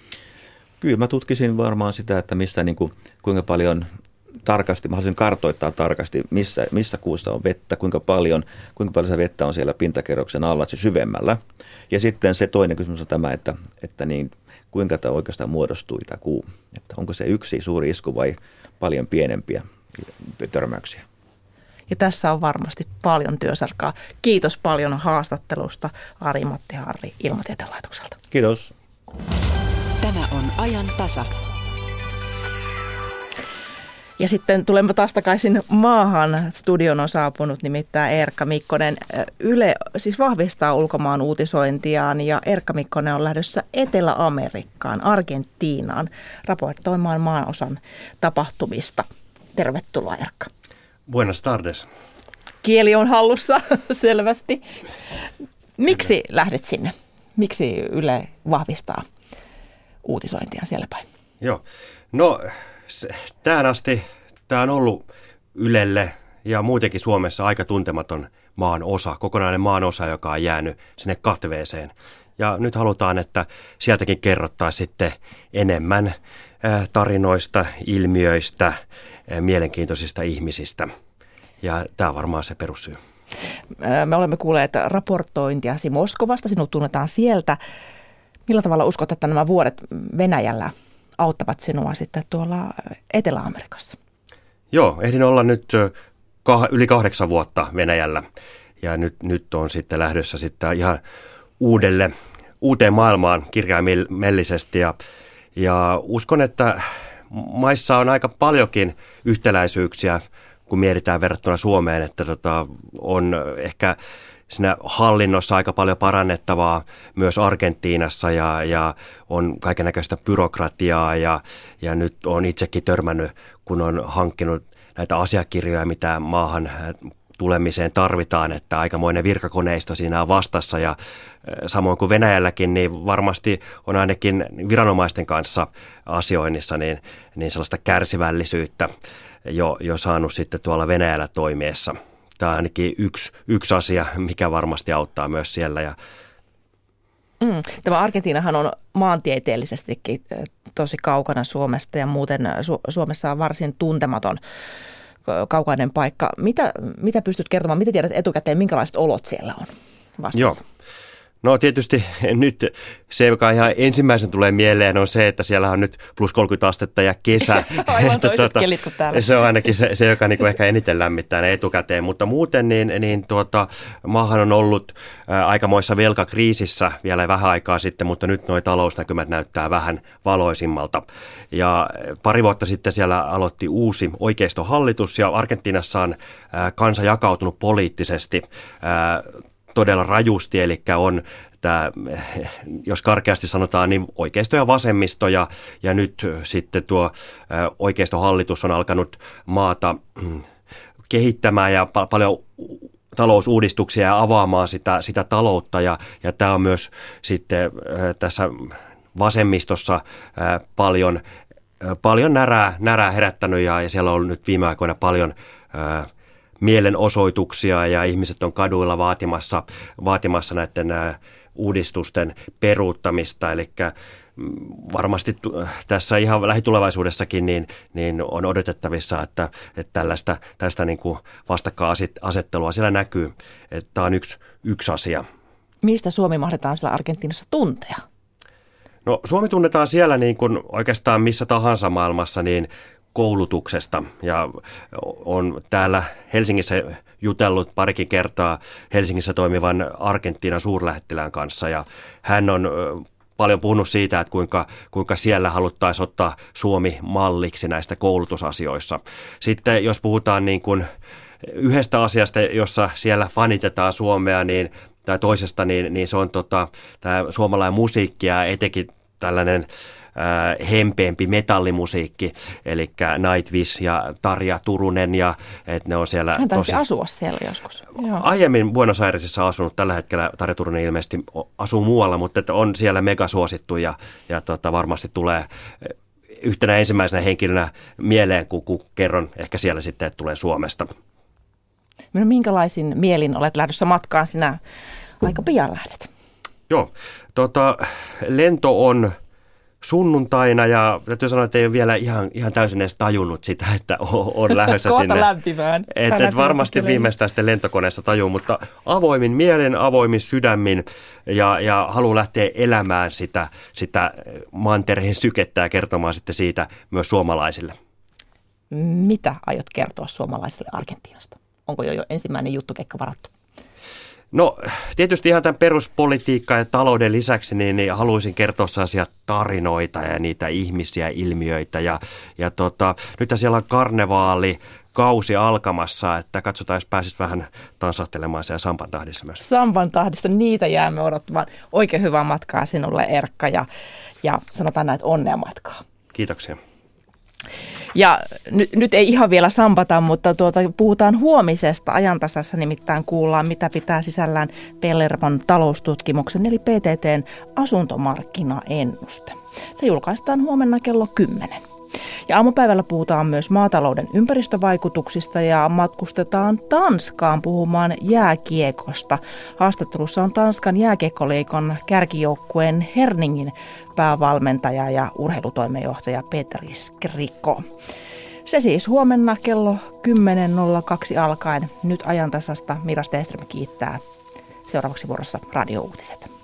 Kyllä mä tutkisin varmaan sitä, että missä, niin kuin, kuinka paljon tarkasti, mä haluaisin kartoittaa tarkasti, missä, missä kuusta on vettä, kuinka paljon, kuinka paljon se vettä on siellä pintakerroksen alla, se syvemmällä. Ja sitten se toinen kysymys on tämä, että, että niin, kuinka tämä oikeastaan muodostui tämä kuu. Että onko se yksi suuri isku vai paljon pienempiä törmäyksiä. Ja tässä on varmasti paljon työsarkaa. Kiitos paljon haastattelusta Ari-Matti Harri Ilmatieteen laitokselta. Kiitos. Tämä on ajan tasa. Ja sitten tulemme taas takaisin maahan. Studion on saapunut nimittäin Erkka Mikkonen. Yle siis vahvistaa ulkomaan uutisointiaan ja Erkka Mikkonen on lähdössä Etelä-Amerikkaan, Argentiinaan, raportoimaan maanosan tapahtumista. Tervetuloa, Erkka. Buenas tardes. Kieli on hallussa selvästi. Miksi lähdet sinne? Miksi Yle vahvistaa uutisointia siellä päin? Joo, no tähän asti tämä on ollut Ylelle ja muutenkin Suomessa aika tuntematon maan osa, kokonainen maan osa, joka on jäänyt sinne katveeseen. Ja nyt halutaan, että sieltäkin kerrottaisiin sitten enemmän tarinoista, ilmiöistä, mielenkiintoisista ihmisistä. Ja tämä on varmaan se perussyy. Me olemme kuulleet raportointiasi Moskovasta, sinut tunnetaan sieltä. Millä tavalla uskot, että nämä vuodet Venäjällä auttavat sinua sitten tuolla Etelä-Amerikassa? Joo, ehdin olla nyt kah- yli kahdeksan vuotta Venäjällä ja nyt, nyt on sitten lähdössä sitten ihan uudelle, uuteen maailmaan kirjaimellisesti ja, ja uskon, että maissa on aika paljonkin yhtäläisyyksiä, kun mietitään verrattuna Suomeen, että tota, on ehkä siinä hallinnossa aika paljon parannettavaa myös Argentiinassa ja, ja on kaikennäköistä byrokratiaa ja, ja nyt on itsekin törmännyt, kun on hankkinut näitä asiakirjoja, mitä maahan tulemiseen tarvitaan, että aikamoinen virkakoneisto siinä on vastassa ja samoin kuin Venäjälläkin, niin varmasti on ainakin viranomaisten kanssa asioinnissa niin, niin sellaista kärsivällisyyttä jo, jo saanut sitten tuolla Venäjällä toimiessa. Tämä on ainakin yksi, yksi asia, mikä varmasti auttaa myös siellä. Ja mm, tämä Argentiinahan on maantieteellisestikin tosi kaukana Suomesta ja muuten Su- Suomessa on varsin tuntematon kaukainen paikka. Mitä, mitä pystyt kertomaan, mitä tiedät etukäteen, minkälaiset olot siellä on vastassa? Joo. No tietysti nyt se, joka ihan ensimmäisen tulee mieleen, on se, että siellä on nyt plus kolmekymmentä astetta ja kesä. Aivan toiset tuota, kelit kuin täällä. Se on ainakin se, se joka niinku ehkä eniten lämmittää ne etukäteen, mutta muuten niin, niin tuota, maahan on ollut ä, aikamoissa velkakriisissä vielä vähän aikaa sitten, mutta nyt nuo talousnäkymät näyttää vähän valoisimmalta. Ja pari vuotta sitten siellä aloitti uusi oikeistohallitus ja Argentiinassa on ä, kansa jakautunut poliittisesti ä, todella rajusti, eli on tämä, jos karkeasti sanotaan, niin oikeisto ja vasemmisto, ja, ja nyt sitten tuo oikeistohallitus on alkanut maata kehittämään ja pal- paljon talousuudistuksia ja avaamaan sitä, sitä taloutta, ja, ja tämä on myös sitten tässä vasemmistossa paljon, paljon närää, närää herättänyt, ja, ja siellä on nyt viime aikoina paljon mielenosoituksia ja ihmiset on kaduilla vaatimassa, vaatimassa näiden uudistusten peruuttamista. Eli varmasti tässä ihan lähitulevaisuudessakin niin, niin on odotettavissa, että, että tällaista, tällaista niin kuin vastakkainasettelua siellä näkyy. Tämä on yksi, yksi asia. Mistä Suomi mahdetaan siellä Argentiinassa tuntea? No, Suomi tunnetaan siellä niin kuin oikeastaan missä tahansa maailmassa niin koulutuksesta, ja on täällä Helsingissä jutellut parikin kertaa Helsingissä toimivan Argentiinan suurlähettilään kanssa, ja hän on paljon puhunut siitä, että kuinka, kuinka siellä haluttaisiin ottaa Suomi malliksi näistä koulutusasioissa. Sitten jos puhutaan niin kuin yhdestä asiasta, jossa siellä fanitetaan Suomea, niin, tai toisesta, niin, niin se on tota, tämä suomalainen musiikki ja etenkin tällainen hempeämpi metallimusiikki, eli Nightwish ja Tarja Turunen, ja että ne on siellä hän taisi tosi... asua siellä joskus. Joo. Aiemmin Buenos Airesissa asunut, tällä hetkellä Tarja Turunen ilmeisesti asuu muualla, mutta että on siellä mega suosittu, ja, ja tota, varmasti tulee yhtenä ensimmäisenä henkilönä mieleen, kun, kun kerron ehkä siellä sitten, että tulee Suomesta. Minkälaisin mielin olet lähdössä matkaan? Sinä aika pian lähdet. Joo, tota, lento on sunnuntaina, ja täytyy sanoa, että ei ole vielä ihan, ihan täysin edes tajunnut sitä, että on lähdössä sinne. Kohta lämpimään. Että et varmasti viimeistään sitten lentokoneessa tajuu, mutta avoimin mielen, avoimin sydämin, ja, ja haluaa lähteä elämään sitä, sitä mantereen sykettä ja kertomaan sitten siitä myös suomalaisille. Mitä aiot kertoa suomalaisille Argentiinasta? Onko jo, jo ensimmäinen juttukeikka varattu? No tietysti ihan tämän peruspolitiikka ja talouden lisäksi niin, niin haluaisin kertoa sellaisia tarinoita ja niitä ihmisiä, ilmiöitä. Ja, ja tota, nyt siellä on karnevaali kausi alkamassa, että katsotaan, jos pääsit vähän tanssahtelemaan siellä Sampan tahdissa myös. Sampan tahdissa, niitä jäämme odottamaan. Oikein hyvää matkaa sinulle, Erkka, ja, ja sanotaan näitä onnea matkaa. Kiitoksia. Ja nyt, nyt ei ihan vielä sampata, mutta tuota, puhutaan huomisesta. Ajantasassa nimittäin kuullaan, mitä pitää sisällään Pellervon taloustutkimuksen eli P T T:n asuntomarkkinaennuste. Se julkaistaan huomenna kello kymmenen. Ja aamupäivällä puhutaan myös maatalouden ympäristövaikutuksista ja matkustetaan Tanskaan puhumaan jääkiekosta. Haastattelussa on Tanskan jääkiekkoliigon kärkijoukkueen Herningin päävalmentaja ja urheilutoimenjohtaja Petri Skriko. Se siis huomenna kello kymmenen nolla kaksi alkaen. Nyt ajantasasta Mira Stenström kiittää. Seuraavaksi vuorossa Radio Uutiset.